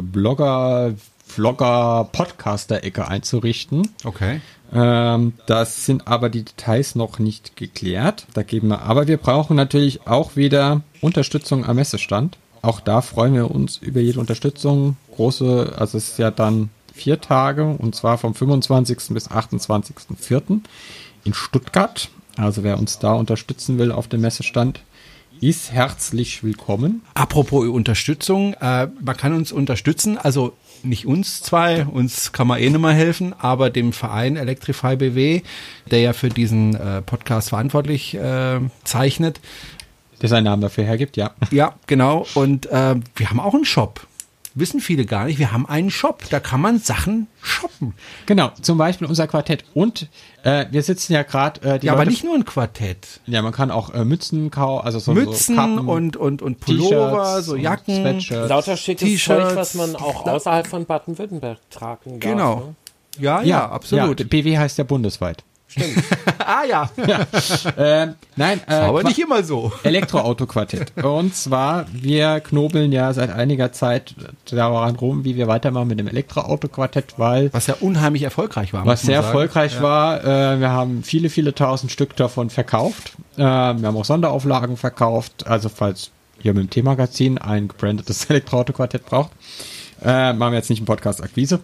Vlogger-Podcaster-Ecke einzurichten. Okay. Das sind aber die Details noch nicht geklärt. Aber wir brauchen natürlich auch wieder Unterstützung am Messestand. Auch da freuen wir uns über jede Unterstützung. Also es ist ja dann 4 Tage, und zwar vom 25. bis 28.04. in Stuttgart. Also wer uns da unterstützen will auf dem Messestand, ist herzlich willkommen. Apropos Unterstützung, man kann uns unterstützen, also nicht uns zwei, uns kann man nicht mehr helfen, aber dem Verein Electrify BW, der ja für diesen Podcast verantwortlich zeichnet. Der seinen Namen dafür hergibt, ja. Ja, genau. Und wir haben auch einen Shop. Wissen viele gar nicht. Wir haben einen Shop. Da kann man Sachen shoppen. Genau, zum Beispiel unser Quartett. Und wir sitzen ja gerade... ja, aber nicht nur ein Quartett. Ja, man kann auch Mützen kaufen. Also Mützen so Kappen, und Pullover, so Jacken. Sweatshirts. Lauter schickes Zeug, was man auch außerhalb von Baden-Württemberg tragen darf. Genau. Ne? Ja, absolut. Ja, BW heißt ja bundesweit. Stimmt. Ja. Nein, aber nicht immer so. Elektroauto-Quartett. Und zwar, wir knobeln ja seit einiger Zeit daran rum, wie wir weitermachen mit dem Elektroauto-Quartett, weil... Was ja unheimlich erfolgreich war. Was sehr erfolgreich war. Wir haben viele, viele tausend Stück davon verkauft. Wir haben auch Sonderauflagen verkauft. Also falls ihr mit dem T-Magazin ein gebrandetes Elektroauto-Quartett braucht, machen wir jetzt nicht einen Podcast-Akquise.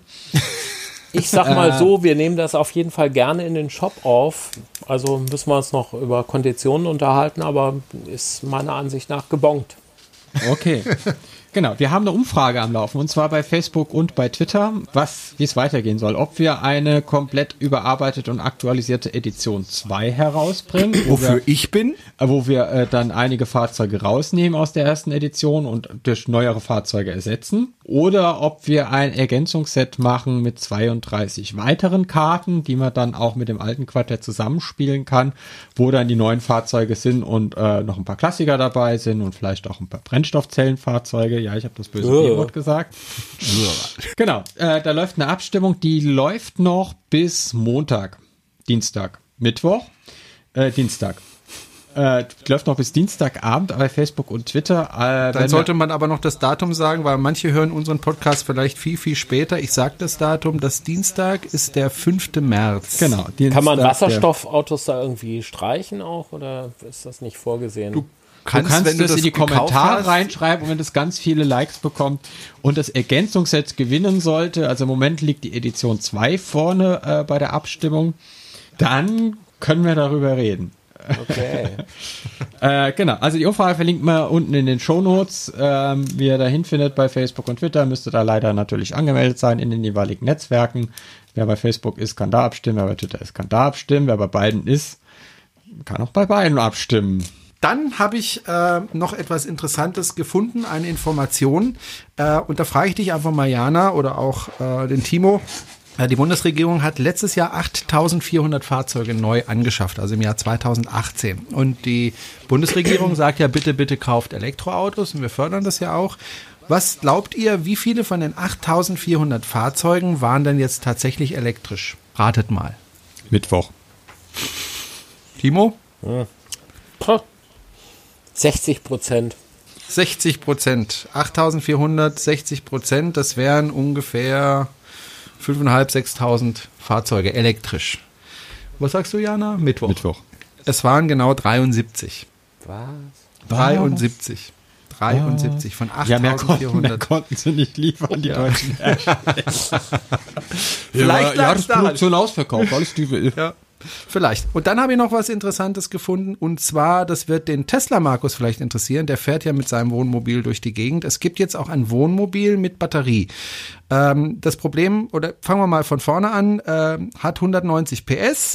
Ich sag mal so, wir nehmen das auf jeden Fall gerne in den Shop auf. Also müssen wir uns noch über Konditionen unterhalten, aber ist meiner Ansicht nach gebongt. Okay. Genau, wir haben eine Umfrage am Laufen, und zwar bei Facebook und bei Twitter, wie es weitergehen soll. Ob wir eine komplett überarbeitete und aktualisierte Edition 2 herausbringen. Wofür ich bin. Wo wir dann einige Fahrzeuge rausnehmen aus der ersten Edition und durch neuere Fahrzeuge ersetzen. Oder ob wir ein Ergänzungsset machen mit 32 weiteren Karten, die man dann auch mit dem alten Quartett zusammenspielen kann, wo dann die neuen Fahrzeuge sind und noch ein paar Klassiker dabei sind und vielleicht auch ein paar Brennstoffzellenfahrzeuge. Ja, ich habe das böse Wort gesagt. Genau, da läuft eine Abstimmung, die läuft noch bis Montag, Dienstag, Mittwoch, Dienstag. Läuft noch bis Dienstagabend bei Facebook und Twitter. Dann sollte man aber noch das Datum sagen, weil manche hören unseren Podcast vielleicht viel, viel später. Ich sage das Datum, das Dienstag ist der 5. März. Genau. Dienstag, kann man Wasserstoffautos da irgendwie streichen auch, oder ist das nicht vorgesehen? Du kannst wenn das in die Kommentare reinschreiben, und wenn das ganz viele Likes bekommt und das Ergänzungsset gewinnen sollte, also im Moment liegt die Edition 2 vorne bei der Abstimmung, dann können wir darüber reden. Okay. Genau, also die Umfrage verlinkt man unten in den Shownotes. Wie ihr dahin findet bei Facebook und Twitter, müsste da leider natürlich angemeldet sein in den jeweiligen Netzwerken. Wer bei Facebook ist, kann da abstimmen, wer bei Twitter ist, kann da abstimmen, wer bei beiden ist, kann auch bei beiden abstimmen. Dann habe ich noch etwas Interessantes gefunden, eine Information. Und da frage ich dich einfach mal, Jana, oder auch den Timo. Die Bundesregierung hat letztes Jahr 8.400 Fahrzeuge neu angeschafft, also im Jahr 2018. Und die Bundesregierung sagt ja, bitte, bitte kauft Elektroautos, und wir fördern das ja auch. Was glaubt ihr, wie viele von den 8.400 Fahrzeugen waren denn jetzt tatsächlich elektrisch? Ratet mal. Mittwoch. Timo? 60%. 60%. 8.400, 60%, das wären ungefähr 5.500, 6.000 Fahrzeuge elektrisch. Was sagst du, Jana? Mittwoch. Es waren genau 73. Was? 73 von 8.400. Mehr konnten sie nicht liefern, die deutschen Hersteller. Vielleicht ja, das Produktion ausverkauft, alles die will. Ja. Vielleicht. Und dann habe ich noch was Interessantes gefunden, und zwar, das wird den Tesla-Markus vielleicht interessieren, der fährt ja mit seinem Wohnmobil durch die Gegend. Es gibt jetzt auch ein Wohnmobil mit Batterie. Das Problem, oder fangen wir mal von vorne an, hat 190 PS,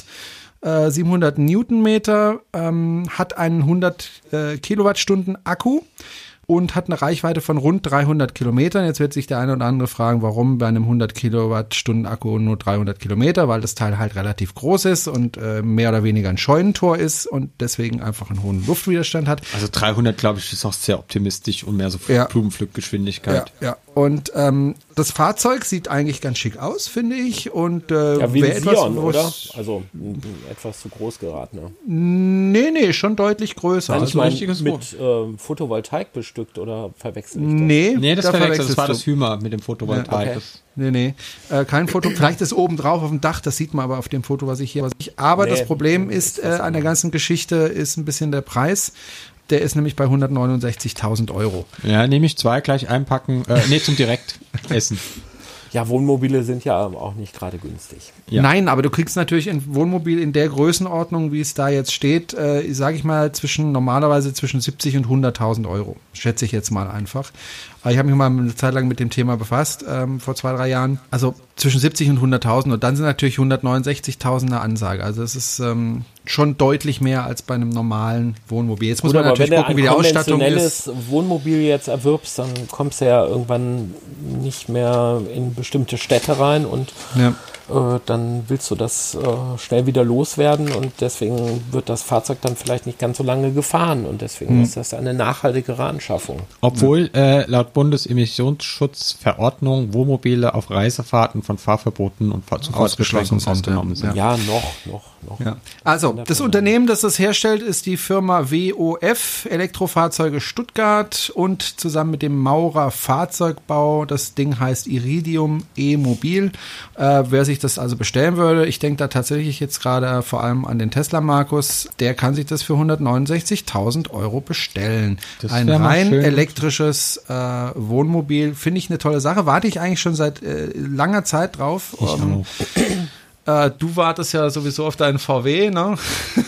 700 Newtonmeter, hat einen 100 Kilowattstunden Akku und hat eine Reichweite von rund 300 Kilometern. Jetzt wird sich der eine oder andere fragen, warum bei einem 100 Kilowattstunden Akku nur 300 Kilometer, weil das Teil halt relativ groß ist und mehr oder weniger ein Scheunentor ist und deswegen einfach einen hohen Luftwiderstand hat. Also 300, glaube ich, ist auch sehr optimistisch und mehr so Blumenpflückgeschwindigkeit. Ja. Und das Fahrzeug sieht eigentlich ganz schick aus, finde ich. Und wie ein Sion, oder? Also etwas zu groß geraten. Ne? Nee, schon deutlich größer. Also ich meine, mit Photovoltaik bestückt oder verwechselt ich das? Nee, das verwechselt. Das war das Hymer mit dem Photovoltaik. Ja, okay. Nee. Kein Foto. Vielleicht ist oben drauf auf dem Dach, das sieht man aber auf dem Foto, was ich hier. Aber das Problem ist an der ganzen Geschichte ist ein bisschen der Preis. Der ist nämlich bei 169.000 Euro. Ja, nehme ich 2 gleich einpacken. Zum Direktessen. Ja, Wohnmobile sind ja auch nicht gerade günstig. Ja. Nein, aber du kriegst natürlich ein Wohnmobil in der Größenordnung, wie es da jetzt steht, sage ich mal, normalerweise zwischen 70 und 100.000 Euro. Schätze ich jetzt mal einfach. Ich habe mich mal eine Zeit lang mit dem Thema befasst, vor 2-3 Jahren. Also zwischen 70 und 100.000 und dann sind natürlich 169.000 eine Ansage. Also es ist schon deutlich mehr als bei einem normalen Wohnmobil. Jetzt muss man natürlich gucken, wie die Ausstattung ist. Wenn du ein konventionelles Wohnmobil jetzt erwirbst, dann kommst du ja irgendwann nicht mehr in bestimmte Städte rein und dann willst du das schnell wieder loswerden und deswegen wird das Fahrzeug dann vielleicht nicht ganz so lange gefahren und deswegen ist das eine nachhaltigere Anschaffung. Obwohl laut Bundesemissionsschutzverordnung Wohnmobile auf Reisefahrten von Fahrverboten und Zufahrtsbeschränkungen ausgenommen sind. Ja, noch. Ja. Also, das Unternehmen, das das herstellt, ist die Firma WOF, Elektrofahrzeuge Stuttgart, und zusammen mit dem Maurer Fahrzeugbau, das Ding heißt Iridium E-Mobil. Wer sich das also bestellen würde, ich denke da tatsächlich jetzt gerade vor allem an den Tesla-Markus, der kann sich das für 169.000 Euro bestellen. Ein rein elektrisches Wohnmobil, finde ich eine tolle Sache, warte ich eigentlich schon seit langer Zeit drauf. Ich auch. Du wartest ja sowieso auf deinen VW, ne?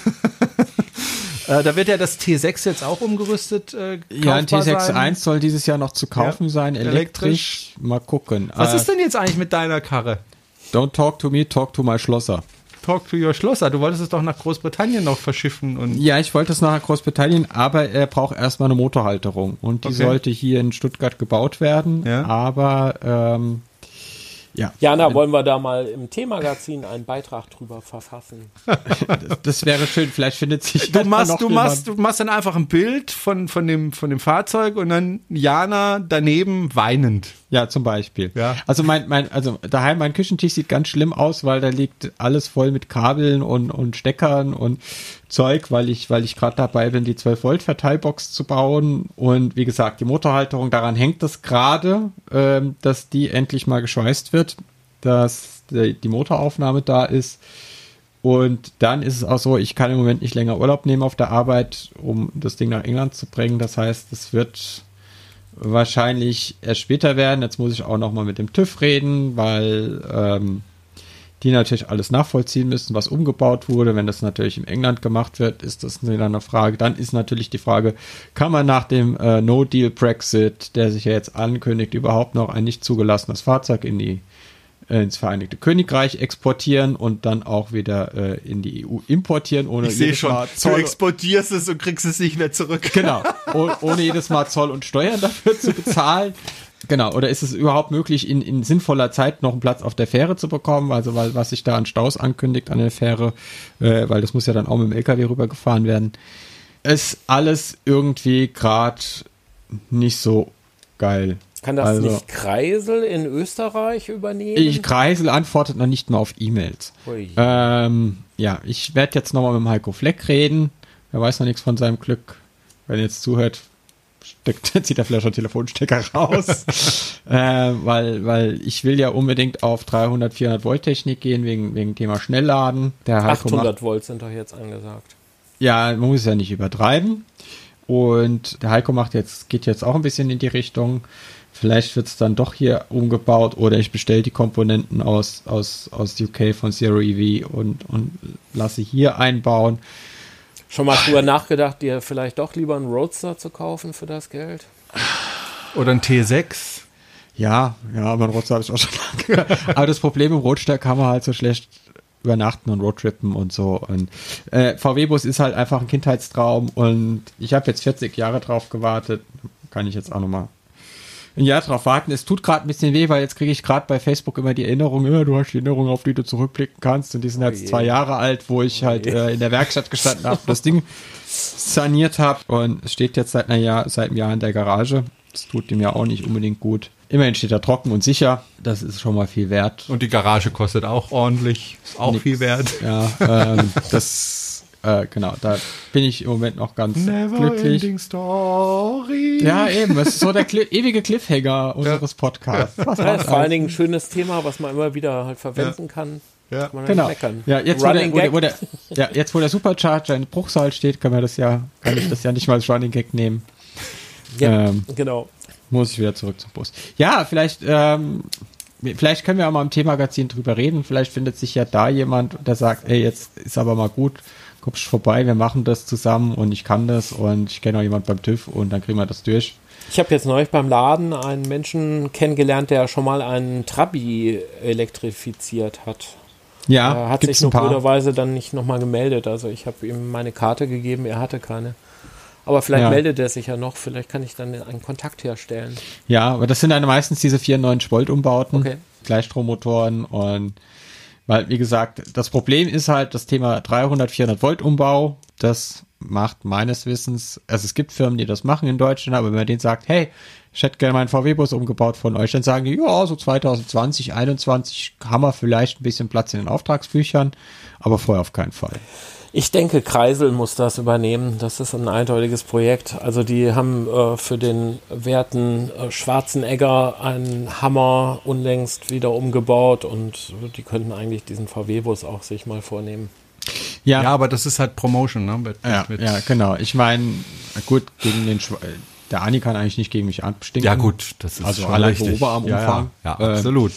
Da wird ja das T6 jetzt auch umgerüstet. Ja, ein T6.1 soll dieses Jahr noch zu kaufen sein, elektrisch. Mal gucken. Was ist denn jetzt eigentlich mit deiner Karre? Don't talk to me, talk to my Schlosser. Talk to your Schlosser. Du wolltest es doch nach Großbritannien noch verschiffen. Und ja, ich wollte es nach Großbritannien, aber er braucht erstmal eine Motorhalterung. Und die sollte hier in Stuttgart gebaut werden. Ja. Aber Jana, wollen wir da mal im T-Magazin einen Beitrag drüber verfassen? Das wäre schön, vielleicht findet sich du machst dann einfach ein Bild von dem Fahrzeug und dann Jana daneben weinend. Ja, zum Beispiel. Ja. Also daheim mein Küchentisch sieht ganz schlimm aus, weil da liegt alles voll mit Kabeln und Steckern und Zeug, weil ich gerade dabei bin, die 12-Volt-Verteilbox zu bauen. Und wie gesagt, die Motorhalterung, daran hängt es gerade, dass die endlich mal geschweißt wird, dass die Motoraufnahme da ist. Und dann ist es auch so, ich kann im Moment nicht länger Urlaub nehmen auf der Arbeit, um das Ding nach England zu bringen. Das heißt, es wird wahrscheinlich erst später werden. Jetzt muss ich auch nochmal mit dem TÜV reden, weil die natürlich alles nachvollziehen müssen, was umgebaut wurde. Wenn das natürlich in England gemacht wird, ist das wieder eine Frage. Dann ist natürlich die Frage, kann man nach dem No-Deal-Brexit, der sich ja jetzt ankündigt, überhaupt noch ein nicht zugelassenes Fahrzeug ins Vereinigte Königreich exportieren und dann auch wieder in die EU importieren, ohne ich sehe schon, du exportierst es und kriegst es nicht mehr zurück. Genau, ohne jedes Mal Zoll und Steuern dafür zu bezahlen. Genau, oder ist es überhaupt möglich, in sinnvoller Zeit noch einen Platz auf der Fähre zu bekommen? Also, weil was sich da an Staus ankündigt an der Fähre, weil das muss ja dann auch mit dem LKW rübergefahren werden, ist alles irgendwie gerade nicht so geil. Kann das nicht Kreisel in Österreich übernehmen? Kreisel antwortet noch nicht mal auf E-Mails. Ja, ich werde jetzt nochmal mit dem Heiko Fleck reden. Er weiß noch nichts von seinem Glück. Wenn er jetzt zuhört, zieht er vielleicht schon Telefonstecker raus. Weil ich will ja unbedingt auf 300, 400 Volt Technik gehen, wegen Thema Schnellladen. Der Heiko 800 Volt sind doch jetzt angesagt. Ja, man muss es ja nicht übertreiben. Und der Heiko geht jetzt auch ein bisschen in die Richtung. vielleicht wird es dann doch hier umgebaut oder ich bestelle die Komponenten aus UK von Zero EV und lasse hier einbauen. Schon mal drüber nachgedacht, dir vielleicht doch lieber einen Roadster zu kaufen für das Geld? Oder ein T6? Ja, aber ein Roadster habe ich auch schon lange. Aber das Problem im Roadster kann man halt so schlecht übernachten und Roadtrippen und so. Und VW-Bus ist halt einfach ein Kindheitstraum und ich habe jetzt 40 Jahre drauf gewartet. Kann ich jetzt auch nochmal ein Jahr drauf warten. Es tut gerade ein bisschen weh, weil jetzt kriege ich gerade bei Facebook immer die Erinnerung, du hast die Erinnerung, auf die du zurückblicken kannst. Und die sind jetzt 2 Jahre alt, wo ich halt in der Werkstatt gestanden habe, das Ding saniert habe. Und es steht jetzt seit einem Jahr in der Garage. Das tut ihm ja auch nicht unbedingt gut. Immerhin steht er trocken und sicher. Das ist schon mal viel wert. Und die Garage kostet auch ordentlich. Ist auch viel wert. Ja, genau, da bin ich im Moment noch ganz glücklich. Ending Story. Ja, eben, das ist so der ewige Cliffhanger unseres Podcasts. Das ist vor allen Dingen ein schönes Thema, was man immer wieder halt verwenden kann. Ja, kann man genau. Meckern. Ja, jetzt wo der Supercharger in Bruchsal steht, kann ich das ja nicht mal als Running Gag nehmen. Ja, genau. Muss ich wieder zurück zum Bus. Ja, vielleicht können wir auch mal im T-Magazin drüber reden. Vielleicht findet sich ja da jemand, der sagt, ey, jetzt ist aber mal gut, kommst vorbei, wir machen das zusammen und ich kann das und ich kenne auch jemand beim TÜV und dann kriegen wir das durch. Ich habe jetzt neulich beim Laden einen Menschen kennengelernt, der schon mal einen Trabi elektrifiziert hat. Ja, er hat sich nur blöderweise dann nicht nochmal gemeldet. Also ich habe ihm meine Karte gegeben, er hatte keine. Aber vielleicht meldet er sich ja noch, vielleicht kann ich dann einen Kontakt herstellen. Ja, aber das sind dann meistens diese 94 Volt Umbauten, okay. Gleichstrommotoren und weil, wie gesagt, das Problem ist halt das Thema 300, 400 Volt Umbau. Das macht meines Wissens, also es gibt Firmen, die das machen in Deutschland, aber wenn man denen sagt, hey, ich hätte gerne meinen VW-Bus umgebaut von euch, dann sagen die, ja, so 2020, 2021 haben wir vielleicht ein bisschen Platz in den Auftragsbüchern, aber vorher auf keinen Fall. Ich denke, Kreisel muss das übernehmen. Das ist ein eindeutiges Projekt. Also die haben für den werten Schwarzenegger einen Hammer unlängst wieder umgebaut und die könnten eigentlich diesen VW-Bus auch sich mal vornehmen. Ja, aber das ist halt Promotion, ne? Ja, genau. Ich meine, gut, der Ani kann eigentlich nicht gegen mich anstinken. Ja gut, das ist also schon allein richtig. Oberarmumfang. Ja, absolut.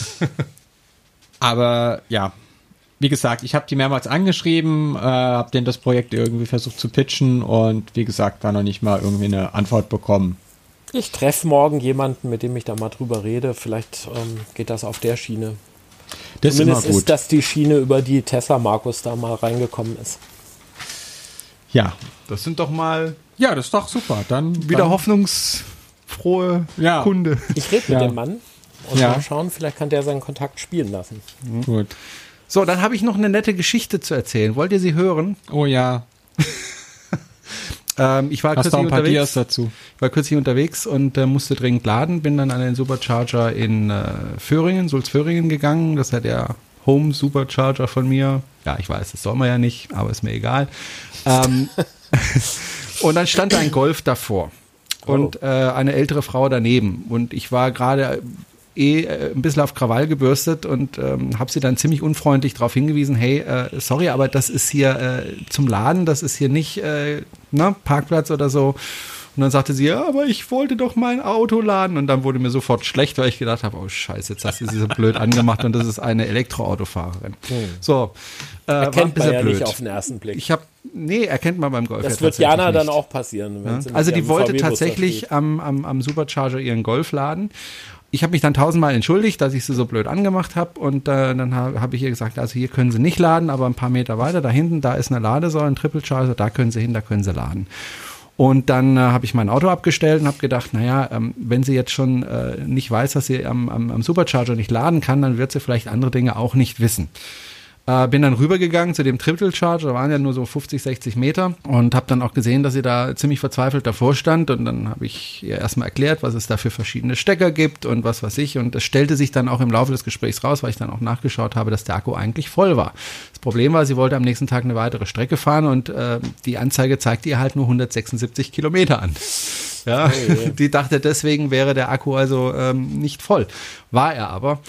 Aber ja, wie gesagt, ich habe die mehrmals angeschrieben, habe denen das Projekt irgendwie versucht zu pitchen und wie gesagt, da noch nicht mal irgendwie eine Antwort bekommen. Ich treffe morgen jemanden, mit dem ich da mal drüber rede. Vielleicht geht das auf der Schiene. Das Zumindest ist das die Schiene, über die Tesla Markus da mal reingekommen ist. Ja, das sind doch mal... Ja, das ist doch super. Dann wieder hoffnungsfrohe Kunde. Ich rede mit dem Mann und mal schauen, vielleicht kann der seinen Kontakt spielen lassen. Gut. So, dann habe ich noch eine nette Geschichte zu erzählen. Wollt ihr sie hören? Oh ja. Ich war kürzlich unterwegs und musste dringend laden, bin dann an den Supercharger in Sulzföhringen gegangen. Das ist ja der Home Supercharger von mir. Ja, ich weiß, das soll man ja nicht, aber ist mir egal. Und dann stand da ein Golf davor und eine ältere Frau daneben. Und ich war gerade ein bisschen auf Krawall gebürstet und habe sie dann ziemlich unfreundlich darauf hingewiesen, hey, sorry, aber das ist hier zum Laden, das ist hier nicht Parkplatz oder so. Und dann sagte sie, ja, aber ich wollte doch mein Auto laden. Und dann wurde mir sofort schlecht, weil ich gedacht habe, oh Scheiße, jetzt hast du sie so blöd angemacht und das ist eine Elektroautofahrerin. So, erkennt man ja blöd. Nicht auf den ersten Blick. Erkennt man beim Golf. Das wird Jana dann auch passieren. Wenn also die wollte tatsächlich am Supercharger ihren Golf laden. Ich habe mich dann 1000-mal entschuldigt, dass ich sie so blöd angemacht habe und dann habe ich ihr gesagt, also hier können sie nicht laden, aber ein paar Meter weiter, da hinten, da ist eine Ladesäule, ein Triple Charger, da können sie hin, da können sie laden. Und dann habe ich mein Auto abgestellt und habe gedacht, naja, wenn sie jetzt schon nicht weiß, dass sie am Supercharger nicht laden kann, dann wird sie vielleicht andere Dinge auch nicht wissen. Bin dann rübergegangen zu dem Triple Charger, da waren ja nur so 50, 60 Meter und habe dann auch gesehen, dass sie da ziemlich verzweifelt davor stand und dann habe ich ihr erstmal erklärt, was es da für verschiedene Stecker gibt und was weiß ich und das stellte sich dann auch im Laufe des Gesprächs raus, weil ich dann auch nachgeschaut habe, dass der Akku eigentlich voll war. Das Problem war, sie wollte am nächsten Tag eine weitere Strecke fahren und die Anzeige zeigte ihr halt nur 176 Kilometer an. Ja, die dachte, deswegen wäre der Akku also nicht voll. War er aber.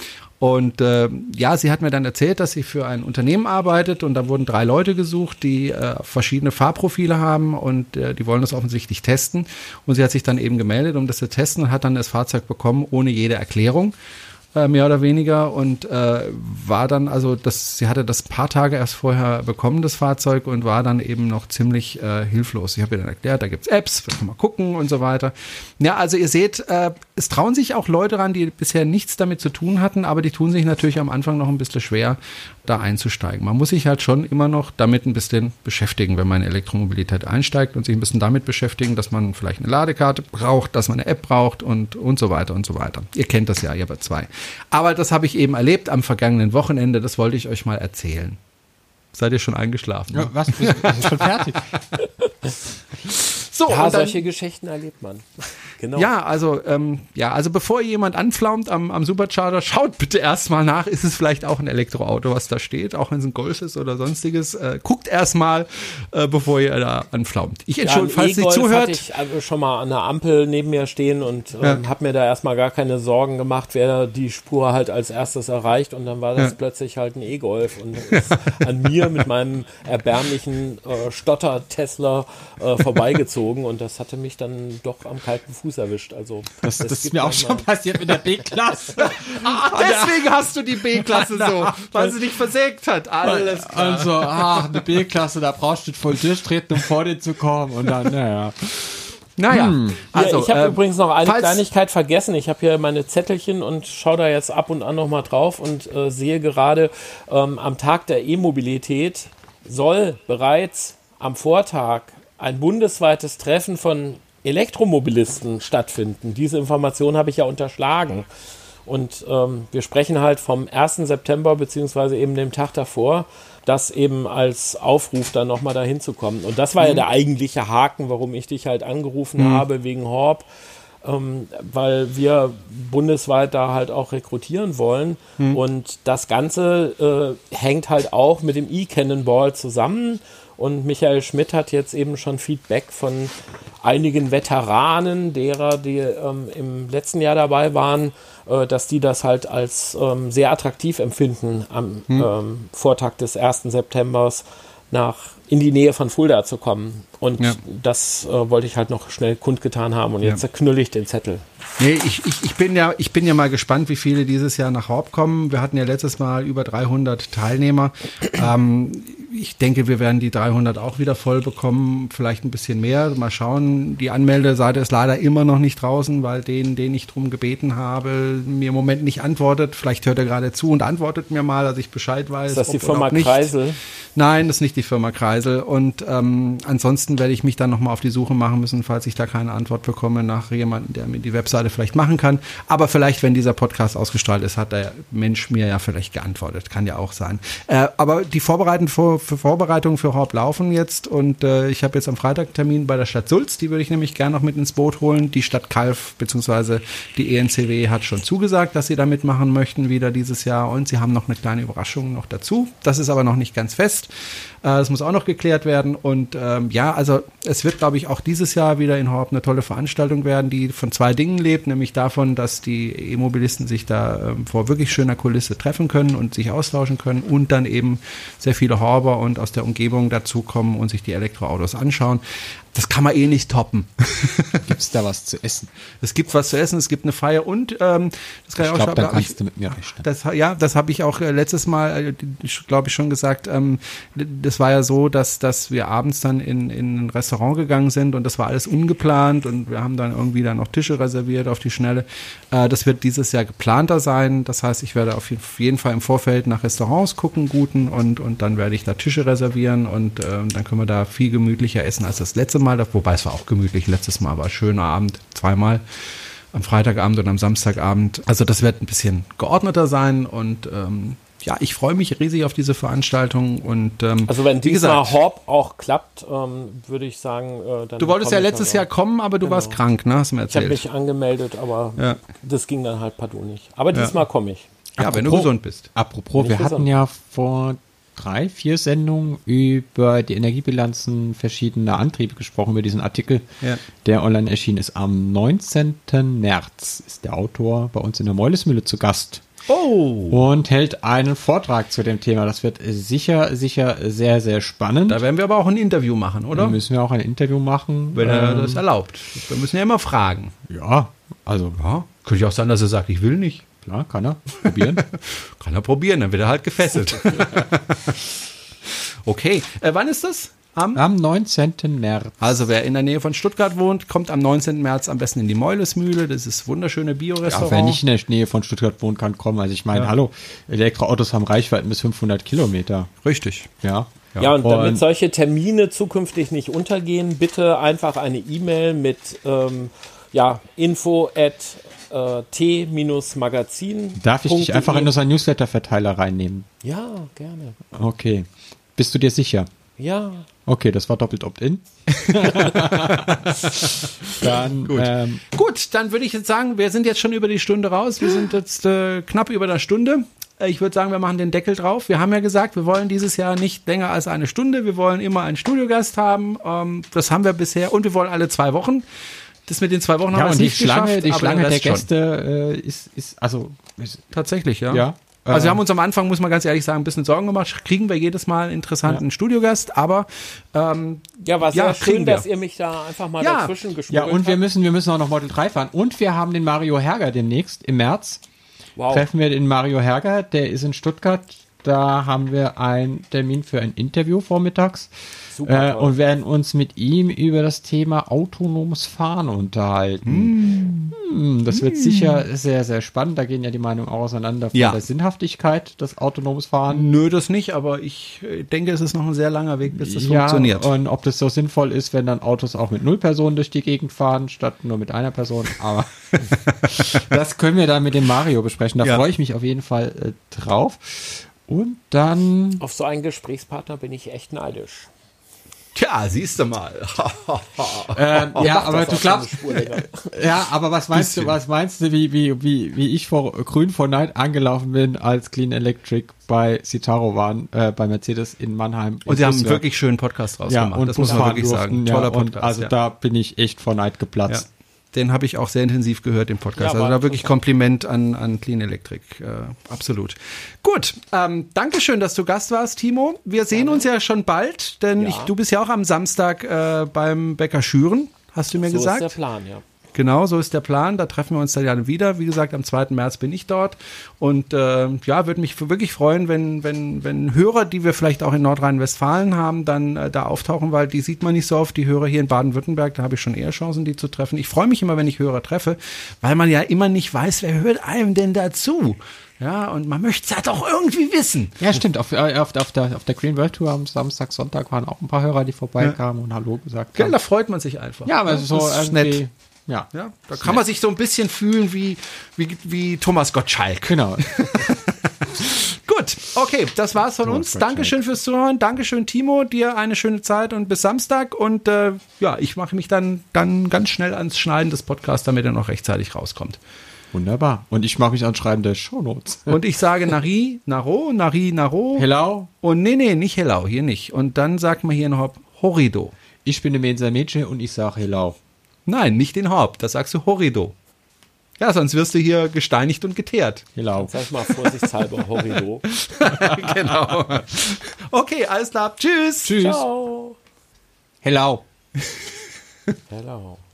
Und sie hat mir dann erzählt, dass sie für ein Unternehmen arbeitet und da wurden 3 Leute gesucht, die verschiedene Fahrprofile haben und die wollen das offensichtlich testen. Und sie hat sich dann eben gemeldet, um das zu testen und hat dann das Fahrzeug bekommen, ohne jede Erklärung. Mehr oder weniger und war dann, sie hatte das ein paar Tage erst vorher bekommen, das Fahrzeug, und war dann eben noch ziemlich hilflos. Ich habe ihr dann erklärt, da gibt's Apps, wir können mal gucken und so weiter. Ja, also ihr seht, es trauen sich auch Leute ran, die bisher nichts damit zu tun hatten, aber die tun sich natürlich am Anfang noch ein bisschen schwer, da einzusteigen. Man muss sich halt schon immer noch damit ein bisschen beschäftigen, wenn man in Elektromobilität einsteigt und sich ein bisschen damit beschäftigen, dass man vielleicht eine Ladekarte braucht, dass man eine App braucht und so weiter und so weiter. Ihr kennt das ja, ihr habt 2. Aber das habe ich eben erlebt am vergangenen Wochenende, das wollte ich euch mal erzählen. Seid ihr schon eingeschlafen? Ja, was? Wir sind schon fertig. So, ja, solche Geschichten erlebt man. Genau. Ja, also bevor jemand anflaumt am Supercharger, schaut bitte erstmal nach, ist es vielleicht auch ein Elektroauto, was da steht, auch wenn es ein Golf ist oder sonstiges. Guckt erstmal, bevor ihr da anflaumt. Ich entschuldige, falls ihr zuhört. Hatte ich schon mal an der Ampel neben mir stehen und habe mir da erstmal gar keine Sorgen gemacht, wer die Spur halt als erstes erreicht, und dann war das plötzlich halt ein E-Golf und ist an mir mit meinem erbärmlichen Stotter-Tesla vorbeigezogen, und das hatte mich dann doch am kalten Fuß erwischt. Also das ist mir auch schon passiert mit der B-Klasse. Deswegen hast du die B-Klasse so, weil sie dich versägt hat. Alles klar. Also, eine B-Klasse, da brauchst du voll durchtreten, um vor dir zu kommen, und dann, also, ich habe übrigens noch eine Kleinigkeit vergessen. Ich habe hier meine Zettelchen und schaue da jetzt ab und an noch mal drauf und sehe gerade, am Tag der E-Mobilität soll bereits am Vortag ein bundesweites Treffen von Elektromobilisten stattfinden. Diese Information habe ich ja unterschlagen. Und wir sprechen halt vom 1. September beziehungsweise eben dem Tag davor, das eben als Aufruf dann nochmal dahin zu kommen. Und das war ja der eigentliche Haken, warum ich dich halt angerufen habe, wegen Horb, weil wir bundesweit da halt auch rekrutieren wollen. Und das Ganze hängt halt auch mit dem E-Cannonball zusammen. Und Michael Schmidt hat jetzt eben schon Feedback von einigen Veteranen, derer, die im letzten Jahr dabei waren, dass die das halt als sehr attraktiv empfinden, am Vortag des 1. Septembers in die Nähe von Fulda zu kommen. Und das wollte ich halt noch schnell kundgetan haben. Und jetzt zerknülle ich den Zettel. Nee, ich bin ja mal gespannt, wie viele dieses Jahr nach Horb kommen. Wir hatten ja letztes Mal über 300 Teilnehmer. Ich denke, wir werden die 300 auch wieder voll bekommen, vielleicht ein bisschen mehr. Mal schauen, die Anmeldeseite ist leider immer noch nicht draußen, weil den ich drum gebeten habe, mir im Moment nicht antwortet. Vielleicht hört er gerade zu und antwortet mir mal, dass ich Bescheid weiß. Ist das die Firma Kreisel? Nein, das ist nicht die Firma Kreisel. Und ansonsten werde ich mich dann nochmal auf die Suche machen müssen, falls ich da keine Antwort bekomme, nach jemandem, der mir die Webseite vielleicht machen kann. Aber vielleicht, wenn dieser Podcast ausgestrahlt ist, hat der Mensch mir ja vielleicht geantwortet. Kann ja auch sein. Aber die Vorbereitungen für Horb laufen jetzt, und ich habe jetzt am Freitag einen Termin bei der Stadt Sulz, die würde ich nämlich gerne noch mit ins Boot holen. Die Stadt Calw bzw. die ENCW hat schon zugesagt, dass sie da mitmachen möchten wieder dieses Jahr, und sie haben noch eine kleine Überraschung noch dazu. Das ist aber noch nicht ganz fest. Das muss auch noch geklärt werden, und also es wird, glaube ich, auch dieses Jahr wieder in Horb eine tolle Veranstaltung werden, die von 2 Dingen lebt, nämlich davon, dass die E-Mobilisten sich da vor wirklich schöner Kulisse treffen können und sich austauschen können, und dann eben sehr viele Horber und aus der Umgebung dazukommen und sich die Elektroautos anschauen. Das kann man nicht toppen. Gibt es da was zu essen? Es gibt was zu essen, es gibt eine Feier, und das kann ich glaube, da kannst du mit mir rechnen. Das habe ich auch letztes Mal, glaube ich, schon gesagt. Das war ja so, dass wir abends dann in ein Restaurant gegangen sind, und das war alles ungeplant, und wir haben dann irgendwie dann noch Tische reserviert auf die Schnelle. Das wird dieses Jahr geplanter sein. Das heißt, ich werde auf jeden Fall im Vorfeld nach Restaurants gucken, guten, und dann werde ich da Tische reservieren, und dann können wir da viel gemütlicher essen als das letzte Mal. Wobei es war auch gemütlich. Letztes Mal war ein schöner Abend, 2-mal. Am Freitagabend und am Samstagabend. Also das wird ein bisschen geordneter sein, und ich freue mich riesig auf diese Veranstaltung, und also wenn diesmal Horb auch klappt, würde ich sagen, dann. Du wolltest ja letztes Jahr kommen, aber du warst krank, ne? Hast du mir erzählt. Ich habe mich angemeldet, aber das ging dann halt partout nicht. Aber diesmal komme ich. Ja, wenn du gesund bist. Apropos, wir hatten ja vor 3-4 Sendungen über die Energiebilanzen verschiedener Antriebe gesprochen, über diesen Artikel, der online erschienen ist. Am 19. März ist der Autor bei uns in der Meulesmühle zu Gast. und hält einen Vortrag zu dem Thema. Das wird sicher sehr, sehr spannend. Da werden wir aber auch ein Interview machen, oder? Da müssen wir auch ein Interview machen. Wenn er das erlaubt. Wir müssen ja immer fragen. Ja, also. Ja, könnte ja auch sein, dass er sagt, ich will nicht. Klar, kann er probieren. Kann er probieren, dann wird er halt gefesselt. Okay, wann ist das? Am 19. März. Also wer in der Nähe von Stuttgart wohnt, kommt am 19. März am besten in die Meulesmühle. Das ist wunderschöne Bio-Restaurant. Ja, wer nicht in der Nähe von Stuttgart wohnt, kann kommen. Also ich meine, hallo, Elektroautos haben Reichweiten bis 500 Kilometer. Richtig. Ja. Ja, und damit solche Termine zukünftig nicht untergehen, bitte einfach eine E-Mail mit info@t-magazin. Darf ich dich einfach in unseren Newsletter-Verteiler reinnehmen? Ja, gerne. Okay. Bist du dir sicher? Ja. Okay, das war doppelt Opt-in. Dann, Gut, dann würde ich jetzt sagen, wir sind jetzt schon über die Stunde raus. Wir sind jetzt knapp über der Stunde. Ich würde sagen, wir machen den Deckel drauf. Wir haben ja gesagt, wir wollen dieses Jahr nicht länger als eine Stunde. Wir wollen immer einen Studiogast haben. Das haben wir bisher. Und wir wollen alle 2 Wochen. Das mit den 2 Wochen haben wir nicht geschafft. Die Schlange der Gäste ist tatsächlich, ja. Ja. Also wir haben uns am Anfang, muss man ganz ehrlich sagen, ein bisschen Sorgen gemacht. Kriegen wir jedes Mal einen interessanten Studiogast, aber war sehr schön, dass ihr mich da einfach mal dazwischen geschmuggelt habt. Ja, und wir müssen auch noch Model 3 fahren. Und wir haben den Mario Herger demnächst im März. Wow. Treffen wir den Mario Herger, der ist in Stuttgart. Da haben wir einen Termin für ein Interview vormittags. Super und werden uns mit ihm über das Thema autonomes Fahren unterhalten. Das wird sicher sehr, sehr spannend. Da gehen ja die Meinungen auch auseinander von der Sinnhaftigkeit des autonomes Fahren. Nö, das nicht, aber ich denke, es ist noch ein sehr langer Weg, bis das funktioniert. Und ob das so sinnvoll ist, wenn dann Autos auch mit 0 Personen durch die Gegend fahren, statt nur mit einer Person. Aber das können wir dann mit dem Mario besprechen. Da freue ich mich auf jeden Fall drauf. Und dann... Auf so einen Gesprächspartner bin ich echt neidisch. Tja, siehst du mal. Aber du glaubst, aber was meinst du, wie ich grün vor Neid angelaufen bin, als Clean Electric bei Citaro waren, bei Mercedes in Mannheim. Und sie haben einen wirklich schönen Podcast rausgemacht. Und das muss man wirklich sagen. Toller Podcast. Und da bin ich echt vor Neid geplatzt. Ja. Den habe ich auch sehr intensiv gehört, den Podcast. Also da wirklich Kompliment an Clean Electric. Absolut. Gut, Dankeschön, dass du Gast warst, Timo. Wir sehen uns ja schon bald, denn du bist ja auch am Samstag beim Bäcker Schüren, hast du mir gesagt. So ist der Plan, ja. Genau, so ist der Plan. Da treffen wir uns dann ja wieder. Wie gesagt, am 2. März bin ich dort. Und würde mich wirklich freuen, wenn Hörer, die wir vielleicht auch in Nordrhein-Westfalen haben, dann da auftauchen, weil die sieht man nicht so oft. Die Hörer hier in Baden-Württemberg, da habe ich schon eher Chancen, die zu treffen. Ich freue mich immer, wenn ich Hörer treffe, weil man ja immer nicht weiß, wer hört einem denn dazu. Ja, und man möchte es ja doch irgendwie wissen. Ja, stimmt. Auf der Green World Tour am Samstag, Sonntag waren auch ein paar Hörer, die vorbeikamen und Hallo gesagt haben. Ja, da freut man sich einfach. Ja, aber das ist so nett. Ja, da kann man sich so ein bisschen fühlen wie Thomas Gottschalk. Genau. Gut, okay, das war's von uns. Dankeschön fürs Zuhören. Dankeschön, Timo. Dir eine schöne Zeit und bis Samstag. Und ich mache mich dann ganz schnell ans Schneiden des Podcasts, damit er noch rechtzeitig rauskommt. Wunderbar. Und ich mache mich ans Schreiben der Shownotes. Und ich sage Nari, Naro. Hello. Und nee, nicht Hello, hier nicht. Und dann sagt man hier noch Horido. Ich bin der Mensa Mädchen und ich sage Hello. Nein, nicht den Haupt, das sagst du Horido. Ja, sonst wirst du hier gesteinigt und geteert. Hello. Sag mal vorsichtshalber Horido. Genau. Okay, alles klar. Tschüss. Tschüss. Ciao. Hello. Hello.